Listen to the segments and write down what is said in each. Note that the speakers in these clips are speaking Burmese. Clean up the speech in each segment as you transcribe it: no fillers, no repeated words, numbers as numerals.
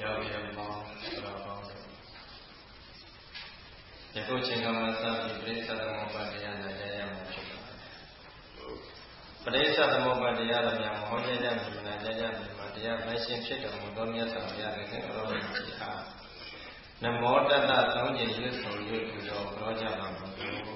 ယောဂီတော်ပေါင်းတော်ကောင်းတို့ယခုချိန်ကမှစပြီးပရိစ္ဆေသမုပ္ပါဒတရားနာကြရမှာဖြစ်ပါတယ်ပရိစ္ဆေသမုပ္ပါဒတရားတော်များမဟောကြားကြမြင်နာကြကြမြင်မှာတရားမရှင်ဖြစ်တော်မူသောမြတ်စွာဘုရားရဲ့အတော်မြတ်ကြီးအားနမောတတ္တသုံးကျင်ရွတ်ဆိုရွတ်ထူတော်ပြောကြပါမယ်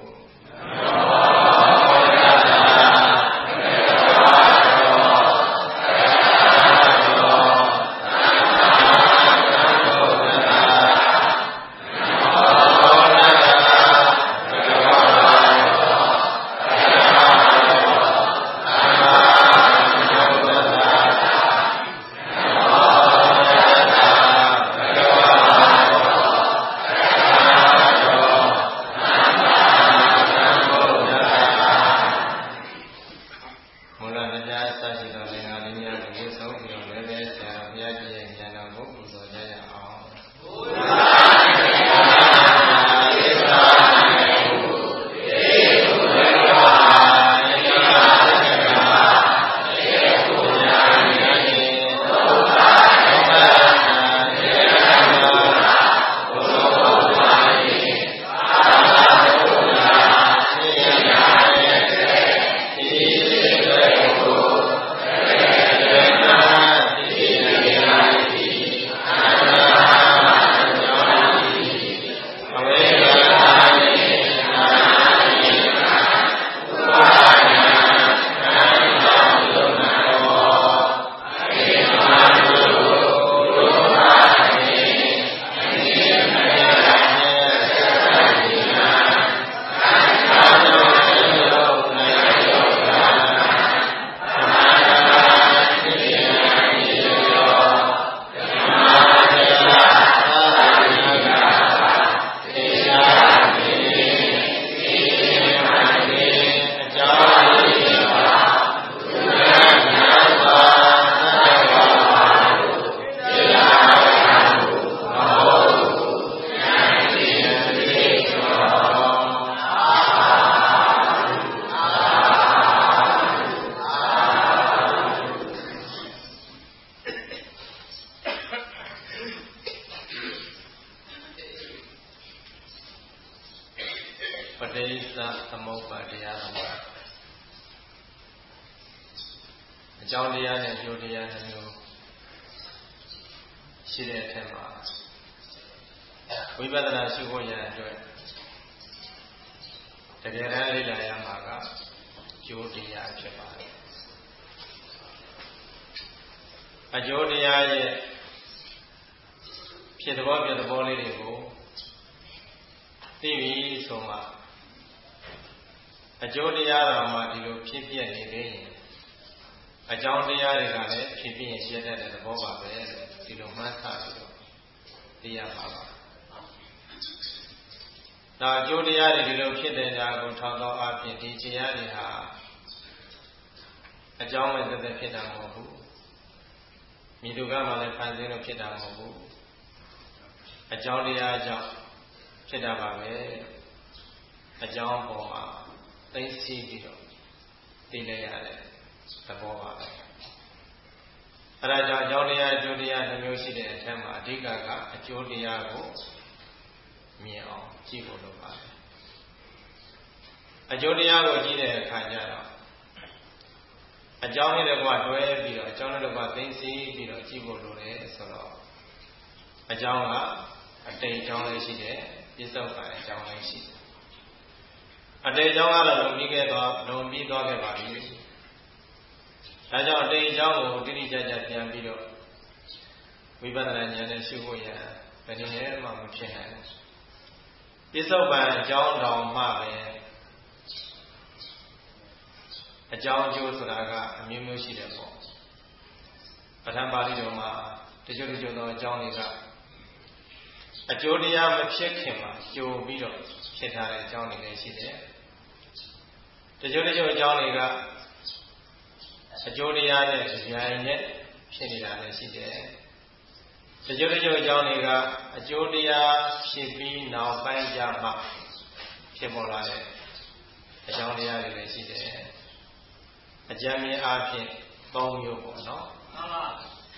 ဖြစ်ပေါ်လာတဲ့အကြောင်းတရားတွေလည်းရှိတယ်အကြမ်းမြင်အားဖြင့် 3 မျိုးပေါ့နော်မှန်ပါ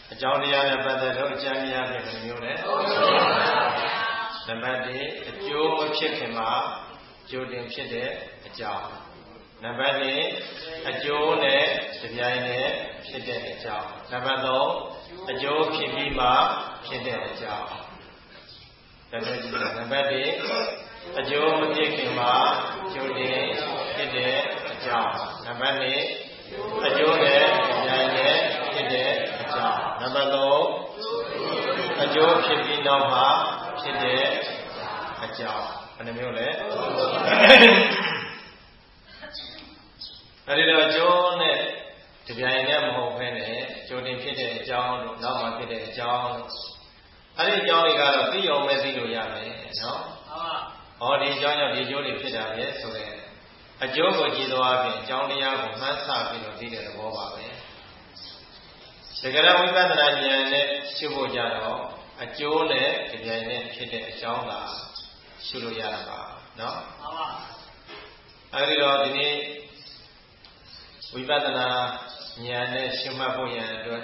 အကြောင်းတရားနဲ့ပတ်သက်လို့အကျမ်းများတဲ့မျိုးနဲ့နံပါတ်၄အကျိုးမဖြစ်ခင်မှာကြိုတင်ဖြစ်တဲ့အကြောင်းနံပါတ်၄အကျိုးနဲ့တပြိုင်တည်းဖြစ်တဲ့အကြောင်းနံပါတ်၃အကျိုးဖြစ်ပြီးမှဖြစ်တဲ့အကြောင်းနံပါတ်၄အကျိုးမဖြစ်ခင်မှာကြိုတင်ဖြစ်တဲ့အကြောင်းနံပါတ်၄အကျိုးနဲ့တပြိုင်တည်းဖြစ်တဲ့အကြောင်းနံပါတ်၃အကျိုးဖြစ်ပြီးနောက်မှဖြစ်တဲ့အကြောင်းဘယ်နှမျိုးလဲအဲဒီတော့အကျိုးနဲ့တပြိုင်တည်းမဟုတ်ဘဲနဲ့ကြိုတင်ဖြစ်တဲ့အကြောင်းလို့နောက်မှဖြစ်တဲ့အကြောင်းအဲဒီအကြောင်းတွေကတော့သိအောင်ပဲသိလို့ရမယ်နော်ဟောဒီအကြောင်းကြောင့်ဒီအကျိုးတွေဖြစ်တာပဲဆိုရင်အကျိုးကိုကြည်သွားပြီးအကြောင်းတရားကိုမှန်းဆပြီးတော့သိတဲ့သဘောပါပဲတကယ်တော့ဝိပဿနာဉာဏ်နဲ့ရှုဖို့ကြတော့အကျိုးနဲ့တပြိုင်တည်းဖြစ်တဲ့အကြောင်းသာရှုလို့ရတာပါနော်အဲဒီတော့ဒီနေ့ဝိပဿနာဉာဏ်နဲ့ရှုမှတ်ဖို့ရန်အတွက်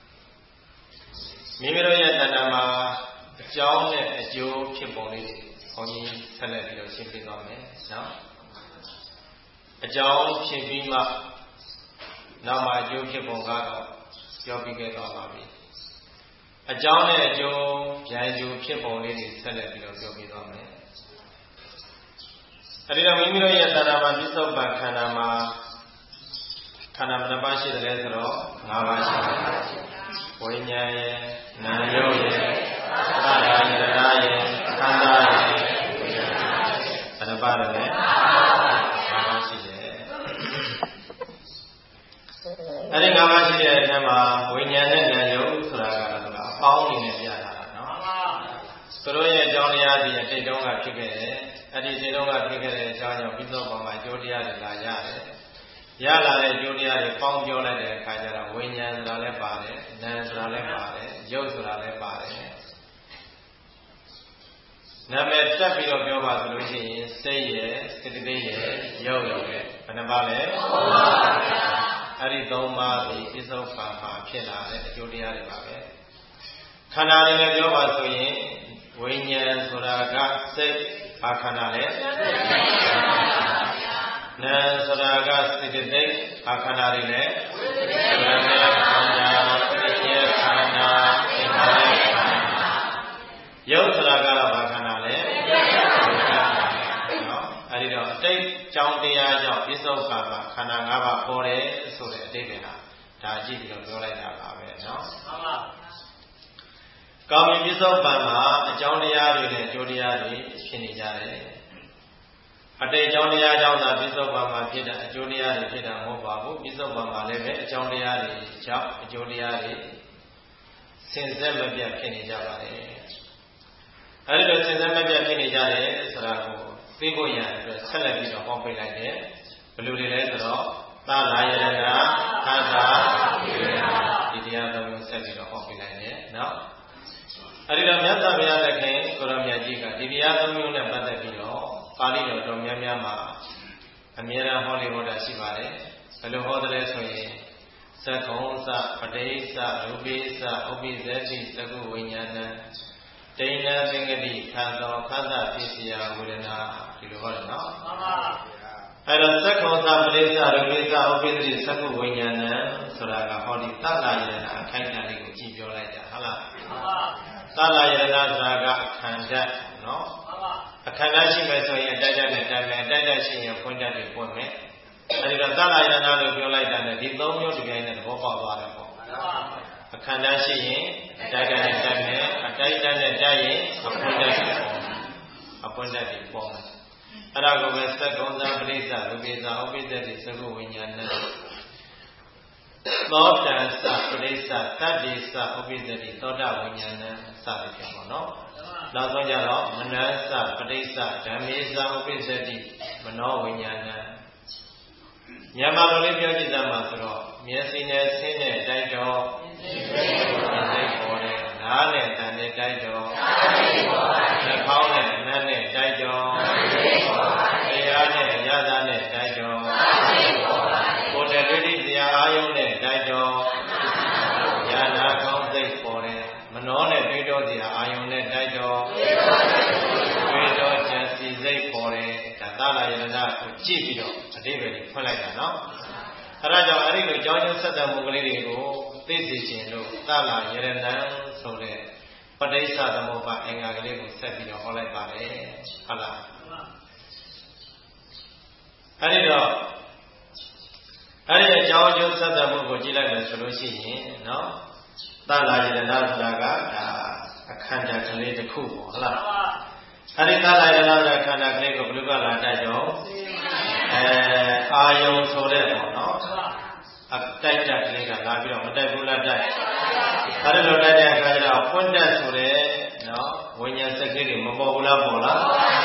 မိမိတို့ရဲ့တဏ္ဍာမှာအကြောင်းနဲ့အကျိုးဖြစ်ပုံလေးတွေဘုန်းကြီးဆက်လက်ပြီးတော့ရှင်းပြသွားမယ်နော်အကြောင်းဖြစ်ပြီးမှနောက်မှအကျိုးဖြစ်ပုံကတော့ပြောပြီးခဲ့သွားပါပြီအကြောင်းနဲ့အကျိုးဉာဏ်ကျိုးဖြစ်ပုံလေးတွေဆက်လက်ပြီးတော့ပြောပြသွားမယ်အဲဒီတော့မိမိတို့ရဲ့တဏ္ဍာမှာပြစ္ဆုတ်ပံခန္ဓာမှာခန္ဓာဘယ်နှပါးရှိတယ်လဲဆိုတော့၅ပါးရှိတယ်ဝိညာဉ်ရဲ့နာယုတ်ရဲ့သာရယတနာရဲ့ခန္ဓာရဲ့ဘယ်နှပါးလဲ၅ပါးရှိတယ်အဲဒီ၅ပါးရှိတဲ့အထဲမှာဝိညာဉ်နဲ့နာယုတ်ဆိုတာကတော့အပေါင်းအနေနဲ့ပြထားတာနော်သူတို့ရဲ့အကြောင်းတရားတွေအတိတ်တုန်းကဖြစ်ခဲ့တယ်အဲ့ဒီအတိတ်တုန်းကဖြစ်ခဲ့တဲ့အကြောင်းကြောင့်ပြီးတော့ဘာမှအကျိုးတရားတွေလာရတယ်ရလာတဲ့အကျိုးတရားတွေပေါင်းပြောလိုက်တဲ့အခါကျတော့ဝိညာဉ်ဆိုတာလည်းပါတယ်နာမ်ဆိုတာလည်းပါတယ်ရုပ်ဆိုတာလည်းပါတယ်နာမည်တက်ပြီးတော့ပြောပါဆိုလို့ရှိရင်စိတ်ရဲ့စေတသိက်ရဲ့ရုပ်ရဲ့ဘယ်နှပါလဲ၃ပါးဗျာအဲ့ဒီ၃ပါးဒီပြစ္ဆုတ်ပံမှာဖြစ်လာတဲ့အကျိုးတရားတွေပါပဲခန္ဓာတွေနဲ့ပြောပါဆိုရင်ဝိညာဉ်ဆိုတာကစိတ်ဘာခန္ဓာလဲနာမ်ဆိုတာကစေတသိက်ဘာခန္ဓာတွေလဲခန္ဓာခန္ဓာသိဉ္ဇခန္ဓာသင်္ခါရခန္ဓာရုပ်ဆိုတာကတော့ဘာခန္ဓာလဲနော်အဲဒီတော့အတိတ်ကြောင့်တရားကြောင့်ပြစ္ဆုတ်ပံမှာခန္ဓာ၅ပါးပေါ်တယ်ဆိုတဲ့အတိတ်ကဒါကြည့်ပြီးတော့ပြောလိုက်တာပါပဲနော်မှန်ပါကောင်းပြီပြစ္ဆုတ်ပံမှာအကြောင်းတရားတွေနဲ့အကျိုးတရားတွေဖြစ်နေကြတယ်အတိတ်အကြောင်းတရားကြောင့်သာပြစ္ဆုတ်ပံမှာဖြစ်တာအကျိုးတရားတွေဖြစ်တာမဟုတ်ပါဘူးပြစ္ဆုတ်ပံမှာလည်းပဲအကြောင်းတရားတွေကြောင့်အကျိုးတရားတွေစင်စစ်မပြတ်ဖြစ်နေကြပါတယ်အဲဒီလိုစင်စစ်မပြတ်ဖြစ်နေကြတယ်ဆိုတာကိုသိဖို့ရအတွက်ဆက်လက်ပြီးတော့ဟောပေးလိုက်တယ်ဘယ်လိုတွေလဲဆိုတော့သာလာယရဏသာသာဒီတရားတော်ကိုဆက်ပြီးတော့ဟောပေးလိုက်တယ်နော်အဲဒီတော့မြတ်စွာဘုရားသခင်ကိုရောမြတ်ကြီးကဒီတရားသုံးမျိုးနဲ့ပတ်သက်ပြီးတော့ပါဠိတော်တော်များများမှာအမြဲတမ်းဟောလေဟောတာရှိပါတယ်ဘယ်လိုဟောတယ်လဲဆိုရင်သက္ကုံသပဋိစ္စရူပိစ္စဥပိသတိသကုဝိညာဏဒိဏသင်္ကတိခန္ဓာခန္ဓာပစ္စယဝေဒနာဒီလိုဟောတယ်နော်မှန်ပါအဲ့တော့သက္ကုံသပဋိစ္စရူပိစ္စဥပိသတိသကုဝိညာဏဆိုတာကဟောဒီသတ္တယရဏအခိုက်အတန့်လေးကိုကြည့်ပြောလိုက်တာဟုတ်လားမှန်ပါသတ္တယရဏဆိုတာကအခန္ဓာနော်အခန္ဓာရှိမယ်ဆိုရင်အတိုက်အတိုက်နဲ့တိုက်မယ်အတိုက်အတိုက်ရှိရင်ဖွင့်တတ်တယ်ပွင့်မယ်အဲဒီတော့သတ္တယရဏလို့ပြောလိုက်တာနဲ့ဒီ၃မျိုးတစ်ပြိုင်နဲ့သဘောပေါက်သွားတယ်ပေါ့အခန္ဓာရှိရင်အတိုက်အတိုက်နဲ့တိုက်မယ်အတိုက်အတိုက်နဲ့တိုက်ရင်အဖွင့်တတ်တယ်ပေါ့အဖွင့်တတ်တယ်ပေါ့အဲ့ဒါကိုပဲသက္ကုံသပဋိစ္စရူပိစ္စဥပိသတိသကုဝိညာဏသောတံသပဋိစ္စတတ္တိသဥပိသတိသောတာဝိညာဏစသည်ဖြင့်ပေါ့နော်နောက်ဆုံးကြတော့မနစပဋိစ္စဓမ္မေသဥပိသတိမနောဝိညာဏမြန်မာလိုလေးပြောကြည့်သမှာဆိုတော့မျက်စိနဲ့ဆင်းတဲ့တိုက်တော်စိတ်ပေါ်တယ်နားနဲ့တန်တဲ့တိုက်တော်နှာခေါင်းနဲ့နတ်နဲ့တိုက်တော်တရားနဲ့ရသနဲ့တိုက်တော်ကိုယ်တည်းဒိဋ္ဌိတရားအာယုံနဲ့တိုက်တော်ဉာဏ်ကောင်းသိနောနဲ့တွေးတော့စီအာယုံနဲ့တိုက်တော့တွေးတော့ကြံစီစိတ်ပေါ်တယ်ဒါသလာယရဏကိုကြည့်ပြီးတော့အတိပ္ပယ်ဖွင့်လိုက်တာနော်အဲဒါကြောင့်အဲ့ဒီလိုကြောင်းကျိုးဆက်တမှုကလေးတွေကိုသိသိချင်းလို့သလာယရဏဆိုတဲ့ပဋိစ္စသမုပ္ပါအင်္ဂါကလေးကိုဆက်ပြီးတော့ဟောလိုက်ပါတယ်ဟုတ်လားအဲ့ဒီတော့အဲ့ဒီအကြောင်းအကျိုးဆက်တမှုကိုကြည့်လိုက်မယ်ဆိုလို့ရှိရင်နော်သလာယရဏဆိုတာကဒါအခန္ဓာကလေးတစ်ခုပေါ့ဟုတ်လားအဲ့ဒီသလာယရဏဆိုတာခန္ဓာကလေးကိုဘယ်လိုကလာတတ်ကြောအာယုံဆိုတဲ့ပေါ့နော်အတိုက်တက်ကလေးကလာပြီးတော့မတိုက်ဘူးလားတိုက်အဲ့ဒီလိုတိုက်တဲ့အခါကျတော့ပွင့်တက်ဆိုတဲ့နော်ဝိညာဉ်စက်ကလေးတွေမပေါ်ဘူးလားပေါ်လား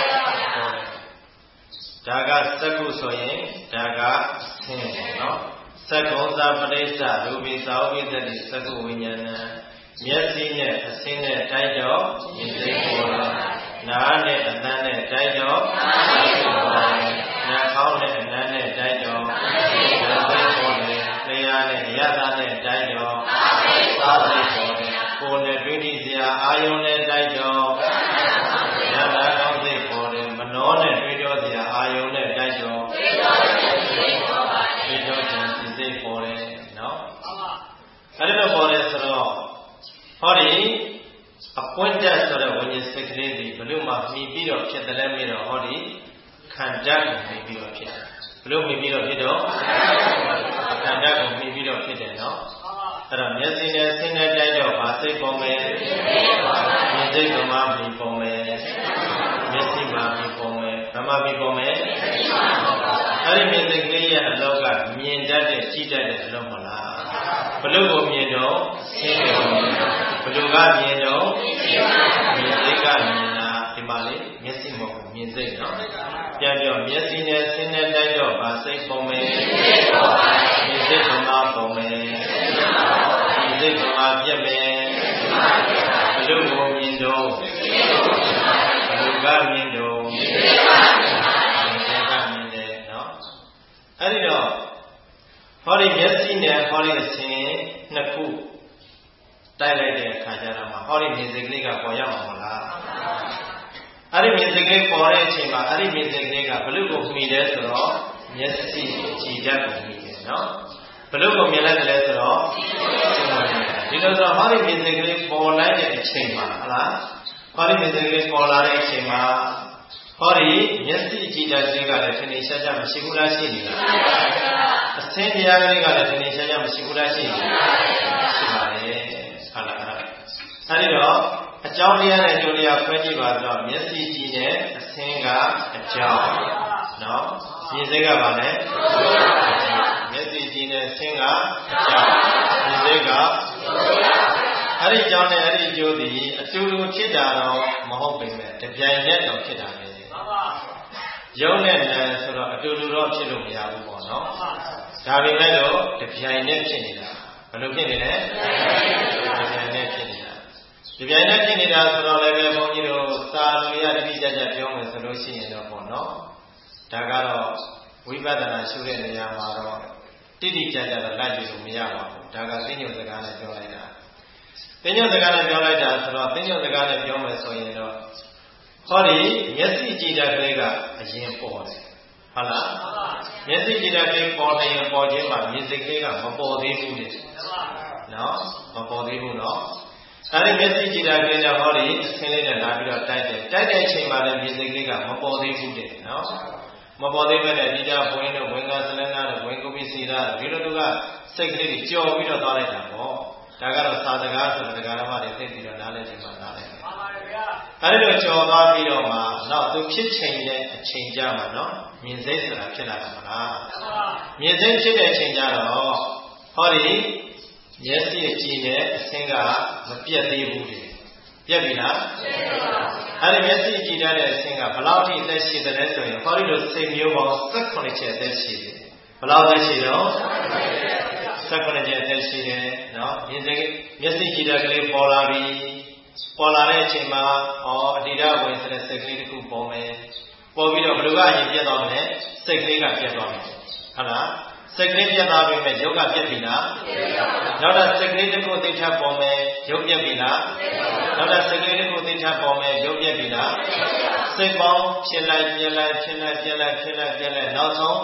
ဒါကစက္ကုဆိုရင်ဒါကဆင်းနော်စက္ကုသာပရိစ္ဆရူပိသာဝိသတိစက္ကုဝိညာဏမျက်စိနဲ့အဆင်းနဲ့တိုက်တော့မြင်သိပေါ်လာနားနဲ့အသံနဲ့တိုက်တော့နှာခေါင်းနဲ့အနံ့နဲ့တိုက်တော့သိပေါ်တယ်လျှာနဲ့ရတာနဲ့တိုက်တော့သာသိပေါ်တယ်ကိုယ်နဲ့တွေ့ထိစရာအာယုံနဲ့တိုက်တော့ရတာကောင်းသိပေါ်တယ်မနှောနဲ့တွေ့တော့စရာအာယုံနဲ့တိုက်တော့တွေ့တော့ကြံစိတ်ပေါ်တယ်နော်အဲ့ဒါပေါ်တယ်ဆိုတော့ဟောဒီအပွင့်တက်ဆိုတဲ့ဝိညာဉ်စိတ်ကလေးဒီဘလို့မှမှီပြီးတော့ဖြစ်တယ်လဲပြီးတော့ဟောဒီခန္ဓာကိုမှီပြီးတော့ဖြစ်တယ်ဘလို့မှီပြီးတော့ဖြစ်တော့ခန္ဓာကိုမှီပြီးတော့ဖြစ်တယ်နော်အဲ့တော့မျက်စိနဲ့ဆင်းနဲ့တိုက်တော့ဗာစိတ်ပေါ်မယ်မြင်စိတ်ကမှမှီပေါ်မယ်မျက်စိမှာမှီပေါ်မယ်ဗမာမှီပေါ်မယ်အဲ့ဒီမြင်စိတ်ကလေးရဲ့အလောကမြင်တတ်တဲ့ကြည့်တတ်တဲ့အလုံးမလားဘလို့ကိုမြင်တော့ဆင်းတယ်ဘလို့ကမြင်တော့မြင်စိတ်ကမြင်တာဒီမှာလေမျက်စိမဟုတ်မြင်စိတ်နော်ပြန်ပြောမျက်စိနဲ့ဆင်းနဲ့တိုက်တော့ဗာစိတ်ပေါ်မယ်မြင်စိတ်ကမှပေါ်မယ်မြင်စိတ်ကမှပြက်မယ်ဘလို့ကိုမြင်တော့ဘလို့ကမြင်တော့အဲ့ဒီတော့ဟောဒီမျက်စိနဲ့ဟောဒီအဆင်းနှစ်ခုတိုက်လိုက်တဲ့အခါကျတော့ဟောဒီမြင်စိတ်ကလေးကပေါ်ရမှာမဟုတ်လားအဲ့ဒီမြင်စိတ်ကလေးပေါ်တဲ့အချိန်မှာအဲ့ဒီမြင်စိတ်ကလေးကဘလို့ကိုမှီတယ်ဆိုတော့မျက်စိကြည်တတ်ကိုမှီတယ်နော်ဘလို့ကိုမြင်လိုက်တယ်ဆိုတော့ဒီလိုဆိုဟောဒီမြင်စိတ်ကလေးပေါ်လိုက်တဲ့အချိန်မှာဟုတ်လားဟောဒီမြင်စိတ်ကလေးပေါ်လာတဲ့အချိန်မှာဟောဒီမျက်စိကြည်တတ်ခြင်းကလည်းထင်ထင်ရှားရှားမရှိဘူးလားရှိနေလားအဆင်းတရားကလေးကလည်းထင်ထင်ရှားရှားမရှိဘူးလားရှိနေလားရှိပါတယ်ဟုတ်လားအဲ့ဒီတော့အကြောင်းတရားနဲ့အကျိုးတရားခွဲကြည့်ပါတော့မျက်စိကြည်တဲ့အဆင်းကအကြောင်းနော်မြင်စိတ်ကပါလဲမျက်စိကြည်တဲ့အဆင်းကအကြောင်းမြင်စိတ်ကအဲ့ဒီအကြောင်းနဲ့အဲ့ဒီအကျိုးဒီအတူတူဖြစ်တာတော့မဟုတ်ပေမဲ့တပြိုင်တည်းတော့ဖြစ်တာပဲရုပ်နဲ့နာမ်ဆိုတော့အတူတူတော့ဖြစ်လို့မရဘူးပေါ့နော်ဒါပေမဲ့လို့တပြိုင်တည်းဖြစ်နေတာဘယ်လိုဖြစ်နေလဲတပြိုင်တည်းဖြစ်နေတာတပြိုင်တည်းဖြစ်နေတာဆိုတော့လည်းပဲဘုန်းကြီးတို့သာလူရတိကျကျပြောမယ်ဆိုလို့ရှိရင်တော့ပေါ့နော်ဒါကတော့ဝိပဿနာရှုတဲ့နေရာမှာတော့တိတိကျကျတော့လိုက်ကြည့်လို့မရပါဘူးဒါကသိညွတ်စကားနဲ့ပြောလိုက်တာသိညွတ်စကားနဲ့ပြောလိုက်တာဆိုတော့သိညွတ်စကားနဲ့ပြောမယ်ဆိုရင်တော့ဟောဒီမျက်စိကြည်တတ်ကလေးကအရင်ပေါ်တယ်ဟုတ်လားမျက်စိကြည်တတ်ကလေးပေါ်နေရင်ပေါ်ခြင်းမှာမြင်စိတ်ကလေးကမပေါ်သေးဘူးလေနော်မပေါ်သေးဘူးနော်အဲဒီမျက်စိကြည်တတ်ကလေးကဟောဒီအဆင်းလေးနဲ့လာပြီးတော့တိုက်တဲ့အချိန်မှာလည်းမြင်စိတ်ကလေးကမပေါ်သေးဘူးတဲ့နော်မပေါ်သေးပဲနဲ့ဒီကြဘွင်းတို့ဝင်ကစလန်းသားတို့ဝင်ကုပိစီသားဒီလိုတို့ကစိတ်ကလေးကြီးကြော်ပြီးတော့သွားလိုက်တာပေါ့ဒါကတော့သာစကားဆိုတဲ့ဓမ္မတွေသိပြီးတော့နားလည်ခြင်းမှနားလည်အဲ့ဒီလိုကြော်သွားပြီးတော့မှနောက်သူဖြစ်ချိန်တဲ့အချိန်ကြမှာနော်မြင်စိတ်ဆိုတာဖြစ်လာတာမလားမြင်စိတ်ဖြစ်တဲ့အချိန်ကြတော့ဟောဒီမျက်စိကြည့်တဲ့အဆင်းကမပြတ်သေးဘူးလေပြတ်ပြီလားအဲ့ဒီမျက်စိကြည့်တဲ့အဆင်းကဘယ်လောက်ထိအသက်ရှိတယ်လဲဆိုရင်ဟောဒီလိုစိတ်မျိုးပေါင်း18ချက်အသက်ရှိတယ်ဘယ်လောက်သက်ရှိတော့18ချက်အသက်ရှိတယ်နော်မြင်စိတ်မျက်စိကြည့်တဲ့ကလေးပေါ်လာပြီပေါ်လာတဲ့အချိန်မှာအတိဒဝင်ဆိုတဲ့စိတ်ကလေးတစ်ခုပေါ်မယ်ပေါ်ပြီးတော့ဘယ်လိုကအရင်ပြတ်သွားမလဲစိတ်ကလေးကပြတ်သွားမယ်ဟုတ်လားစိတ်ကလေးပြတ်သွားပြီမဲ့ရုပ်ကပြတ်ပြီလားနောက်တော့စိတ်ကလေးတစ်ခုသိချပေါ်မယ်ရုပ်ပြတ်ပြီလားနောက်တော့စိတ်ကလေးတစ်ခုသိချပေါ်မယ်ရုပ်ပြတ်ပြီလားစိတ်ပေါင်းဖြစ်လိုက်ပြက်လိုက်ဖြစ်လိုက်ပြက်လိုက်ဖြစ်လိုက်ပြက်လိုက်နောက်ဆုံး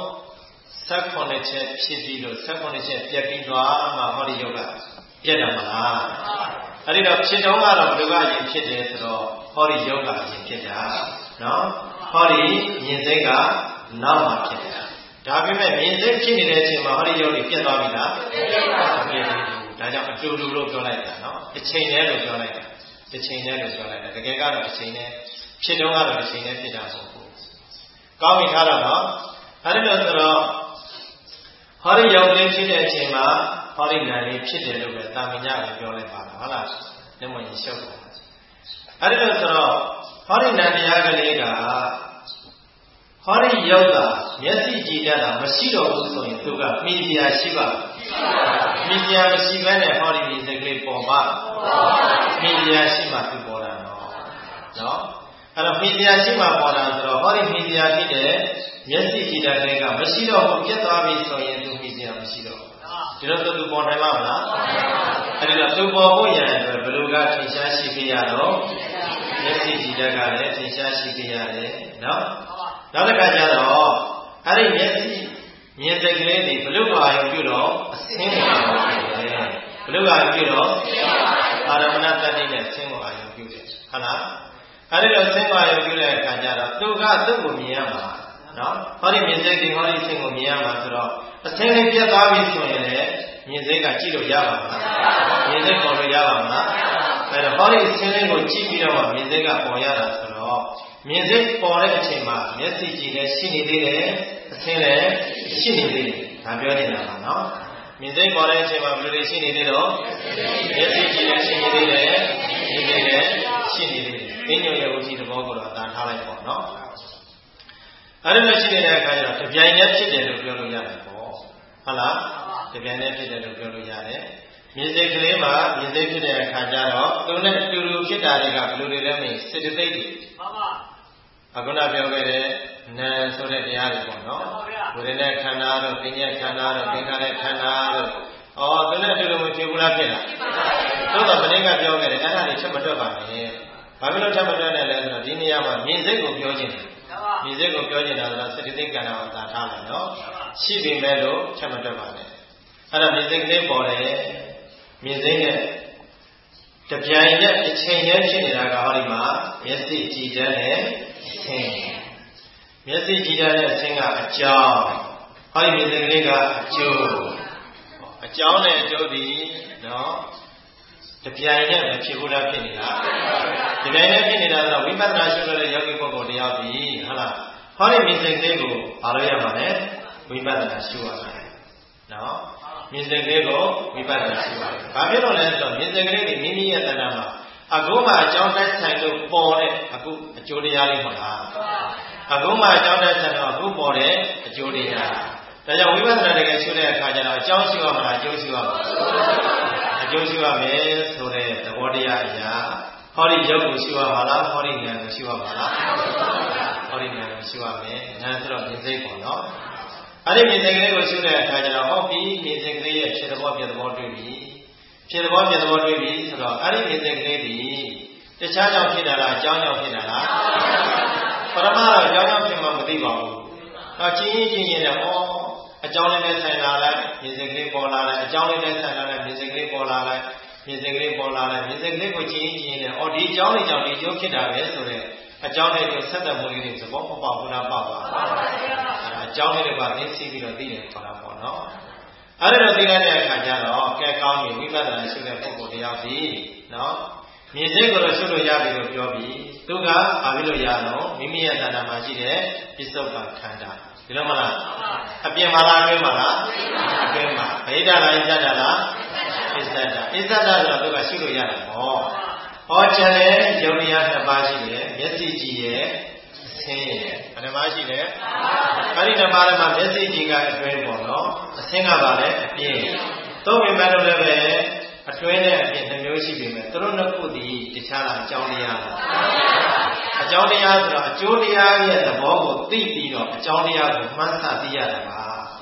18ချက်ဖြစ်ပြီးလို့18ချက်ပြက်ပြီးသွားမှဟောဒီရုပ်ကပြတ်တယ်မလားအဲ့ဒီတော့ဖြစ်တော့ကတော့ဘယ်လိုကအရင်ဖြစ်တယ်ဆိုတော့ဟောဒီရုပ်ကအရင်ဖြစ်တာနော်ဟောဒီမြင်စိတ်ကနောက်မှဖြစ်တယ်ဒါပေမဲ့မြင်စိတ်ဖြစ်နေတဲ့အချိန်မှာဟောဒီရုပ်တွေပြတ်သွားပြီလားမပြတ်ဘူးဒါကြောင့်အတူတူလို့ပြောလိုက်တာနော်တစ်ချိန်တည်းလို့ပြောလိုက်တာတစ်ချိန်တည်းလို့ပြောလိုက်တာတကယ်ကတော့တစ်ချိန်တည်းဖြစ်တော့ကတော့တစ်ချိန်တည်းဖြစ်တာမဟုတ်ဘူးကောင်းပြီထားတော့နော်အဲ့ဒီလိုဆိုတော့ဟောဒီရုပ်လေးဖြစ်တဲ့အချိန်မှာဟောဒီနာလေးဖြစ်တယ်လို့ပဲတာမညကိုပြောလိုက်ပါတော့ဟုတ်လားလက်မကြီးရှုပ်တယ်အဲ့ဒီလိုဆိုတော့ဟောဒီနာတရားကလေးကဟောဒီရုပ်ကမျက်စိကြည့်ရတာမရှိတော့ဘူးဆိုရင်သူကမြင်စရာရှိပါမြင်စရာမရှိဘဲနဲ့ဟောဒီဒီစိတ်ကလေးပေါ်ပါမြင်စရာရှိမှသူပေါ်တာနော်အဲ့တော့မြင်စရာရှိမှပေါ်တာဆိုတော့ဟောဒီမြင်စရာဖြစ်တဲ့မျက်စိကြည့်တဲ့ကလေးကမရှိတော့ဘူးပြတ်သွားပြီဆိုရင်သူမြင်စရာမရှိတော့ဒီလိုဆိုသူပေါ်နိုင်မှာမလားအဲ့ဒီတော့သူပေါ်ဖို့ရတဲ့အတွက်ဘယ်လိုကထင်ရှားရှိပြရတော့မျက်စိကြည့်တဲ့ကလည်းထင်ရှားရှိပြရတယ်နော်နောက်တစ်ခါကျတော့အဲ့ဒီမျက်စိမြင်စိတ်ကလေးတွေဘလို့အာရုံပြုတော့အဆင်းပါပဲဘလို့အာရုံပြုတော့အာရမဏတတိနဲ့ဆင်းကိုအာရုံပြုတယ်ဟုတ်လားအဲ့ဒီတော့ဆင်းကိုအာရုံပြုတဲ့အခါကျတော့သူကသူ့ကိုမြင်ရမှာနော်ဟောဒီမြင်စိတ်တွေဟောဒီဆင်းကိုမြင်ရမှာဆိုတော့အဆင်းလေးပြတ်သွားပြီဆိုရင်လည်းမြင်စိတ်ကကြည့်လို့ရပါမလားမြင်စိတ်ပေါ်လို့ရပါမလားအဲ့တော့ဟောဒီဆင်းလေးကိုကြည့်ပြီးတော့မြင်စိတ်ကပေါ်ရတာဆိုတော့မြင်စိတ်ပေါ်တဲ့အချိန်မှာမျက်စိကြည့်လည်းရှိနေသေးတယ်အဆင်းလည်းရှိနေသေးတယ်ဒါပြောနေတာပါနော်မြင်စိတ်ပေါ်တဲ့အချိန်မှာဘယ်လိုရှိနေသေးတော့မျက်စိကြည့်လည်းရှိနေသေးတယ်ဒီနေ့လည်းရှိနေသေးတယ်အင်းညွန့်ရဲ့ဝိသဘောကိုတော့ဒါထားလိုက်ပေါ့နော်အဲ့ဒါရှိနေတဲ့အခါကျတော့တပြိုင်တည်းဖြစ်တယ်လို့ပြောလို့ရတယ်ပေါ့ဟုတ်လားတပြိုင်တည်းဖြစ်တယ်လို့ပြောလို့ရတယ်မြင်စိတ်ကလေးမှာမြင်စိတ်ဖြစ်တဲ့အခါကျတော့သူနဲ့အတူတူဖြစ်တာတွေကဘယ်လိုတွေလဲမင်းစေတသိက်တွေမှန်ပါအခုနပြောခဲ့တဲ့နာဆိုတဲ့တရားတွေပေါ့နော်ဝေဒနာခန္ဓာတို့ပညာခန္ဓာတို့သင်္ခါရခန္ဓာတို့သူနဲ့အတူတူမဖြစ်ဘူးလားဖြစ်လားသို့တော့မင်းကပြောခဲ့တယ်အဲ့ဒါတွေချက်မတွက်ပါနဲ့ဘာဖြစ်လို့ချက်မတွက်နဲ့လဲဆိုတော့ဒီနေရာမှာမြင်စိတ်ကိုပြောခြင်းမြင်စိတ်ကိုပြောခြင်းတာဆိုတော့စေတသိက်ကံတော်သာထားတယ်နော်ရှိပြီမဲ့လို့ချက်မတွက်ပါနဲ့အဲ့ဒါမြင်စိတ်ကလေးပေါ်တယ်မြင်စိတ်နဲ့တပြိုင်နဲ့အချိန်တည်းဖြစ်နေတာကဟောဒီမှာမျက်စိကြည်တတ်တဲ့ဆင်းမျက်စိကြည်တတ်တဲ့ဆင်းကအကြောင်းဟောဒီမျက်စိကလေးကအကျိုးအကြောင်းနဲ့အကျိုးဒီနော်တပြိုင်နဲ့မဖြစ်ဘူးလားဖြစ်နေတာတပြိုင်နဲ့ဖြစ်နေတာဆိုဝိပဿနာရှုလို့တဲ့ယောဂီပုဂ္ဂိုလ်တယောက်ဒီဟုတ်လားဟောဒီမျက်စိကလေးကိုဘာလို့ရမှာလဲဝိပဿနာရှုရမှာနော်မြင်စိတ်ကလေးကိုဝိပဿနာရှုပါတယ်။ဘာဖြစ်လို့လဲဆိုတော့မြင်စိတ်ကလေးတွေမိမိရဲ့တဏ္ဍာမှာအခုမှအကြောင်းတိုက်ဆိုင်လို့ပေါ်တဲ့အခုအကျိုးတရားလေးမဟုတ်လား။အခုမှအကြောင်းတိုက်ဆိုင်တော့အခုပေါ်တဲ့အကျိုးတရား။ဒါကြောင့်ဝိပဿနာတကယ်ရှုတဲ့အခါကျတော့အကြောင်းရှုရမှာလားအကျိုးရှုရမှာလား။အကျိုးရှုရမယ်ဆိုတဲ့သဘောတရားအရာဟောဒီရုပ်ကိုရှုရမှာလားဟောဒီဉာဏ်ကိုရှုရမှာလား။ဟောဒီဉာဏ်ကိုရှုရမယ်။ဉာဏ်ဆိုတော့မြင်စိတ်ပေါ့နော်။အဲ့ဒီမြင်စိတ်ကလေးကိုရှုတဲ့အခါကျတော့ဟောပြီမြင်စိတ်ကလေးရဲ့ဖြစ်သဘောပြသဘောတွေ့ပြီဖြစ်သဘောပြသဘောတွေ့ပြီဆိုတော့အဲ့ဒီမြင်စိတ်ကလေးဒီတခြားကြောင့်ဖြစ်တာလားအကြောင်းကြောင့်ဖြစ်တာလားပရမတော့အကြောင်းကြောင့်ဖြစ်မှမသိပါဘူးတော့ချင်းချင်းချင်းနဲ့အကြောင်းလေးနဲ့ဆိုင်လာလိုက်မြင်စိတ်ကလေးပေါ်လာလိုက်အကြောင်းလေးနဲ့ဆိုင်လာလိုက်မြင်စိတ်ကလေးပေါ်လာလိုက်မြင်စိတ်ကလေးပေါ်လာလိုက်မြင်စိတ်ကလေးကိုချင်းချင်းနဲ့ဒီအကြောင်းလေးကြောင့်ဒီကျိုးဖြစ်တာပဲဆိုတဲ့အကြောင်းလေးကိုဆက်သက်မှုလေးတွေသဘောမပေါက်ဘူးလားပေါက်ပါအကြောင်းလေးတွေကသိသိပြီးတော့သိတယ်ခေါ်တာပေါ့နော်အဲ့ဒါတော့သိလိုက်တဲ့အခါကျတော့ကဲကောင်းပြီဝိပဿနာရှုတဲ့ပုဂ္ဂိုလ်တရားပြီနော်မြင်စိတ်ကိုတော့ရှုလို့ရပြီလို့ပြောပြီးသူကဘာဖြစ်လို့ရတော့မိမိရဲ့တဏ္ဍာမှာရှိတဲ့ပစ္စုပ္ပန်ခန္ဓာဒီလိုမလားအပြင်မှာလားအတွင်းမှာလားအတွင်းမှာဗိဓာလားဣဇ္ဇတာလားဣဇ္ဇတာဣဇ္ဇတာဆိုတော့သူကရှုလို့ရတယ်ပေါ့ကျန်တဲ့ယုံတရားနှစ်ပါးရှိတယ်မျက်စိကြည့်ရဲ့ဆင်းရဲဘယ်နှပါးရှိလဲအဲ့ဒီနှစ်ပါးထဲမှာမျက်စိကြည့်ကအတွင်းပေါ့နော်အဆင်းကပါလဲအပြင်သုံးပေမဲ့လို့လည်းပဲအတွင်းနဲ့အပြင်နှမျိုးရှိပေမဲ့သူတို့နှစ်ခုတည်းတခြားတာအကြောင်းတရားပါအကြောင်းတရားဆိုတော့အကျိုးတရားရဲ့သဘောကိုသိပြီးတော့အကြောင်းတရားကိုမှန်းဆသိရတာပါဘ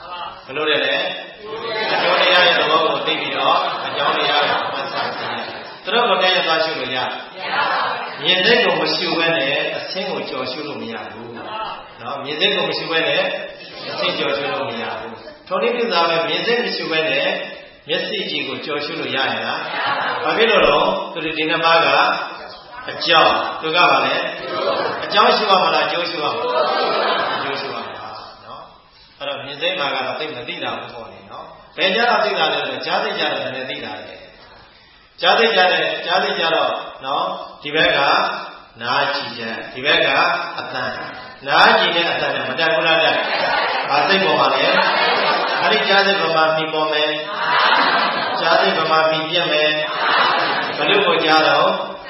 လို့လေအကျိုးတရားရဲ့သဘောကိုသိပြီးတော့အကြောင်းတရားကိုမှတ်သားကြည့်သူတို့ကိုတည်းရသွားရှုလို့ရမြင်စိတ်ကိုမရှိဘဲနဲ့အဆင်းကိုကြော်ရှုလို့မရဘူးနော်မြင်စိတ်ကိုမရှိဘဲနဲ့အဆင်းကြော်ရှုလို့မရဘူးထုံးနည်းပြစားပဲမြင်စိတ်မရှိဘဲနဲ့မျက်စိကြည့်ကိုကြော်ရှုလို့ရရင်လားဘာဖြစ်လို့တော့သူဒီနှစ်ပါးကအကြောင်းသူကပါလေအကြောင်းရှိပါမလားအကျိုးရှိပါမလားအကျိုးရှိပါလားနော်အဲ့တော့မြင်စိတ်မှာကတော့သိမသိတာဘူးပေါ့လေနော်ဘယ်ကြတော့သိတာလဲဆိုကြားသိကြတယ်လည်းသိတာလေကြားသိကြတော့နော်ဒီဘက်ကနားကြည့်တယ်ဒီဘက်ကအတန်နားကြည့်တဲ့အတန်နဲ့မတက်ဘူးလားတဲ့ဘာစိတ်ပေါ်ပါလဲအဲ့ဒီကြားစိတ်ပေါ်မှာပြီးပေါ်မယ်ကြားစိတ်ပေါ်မှာပြီးပြက်မယ်ဘယ်လိုကိုကြားတော့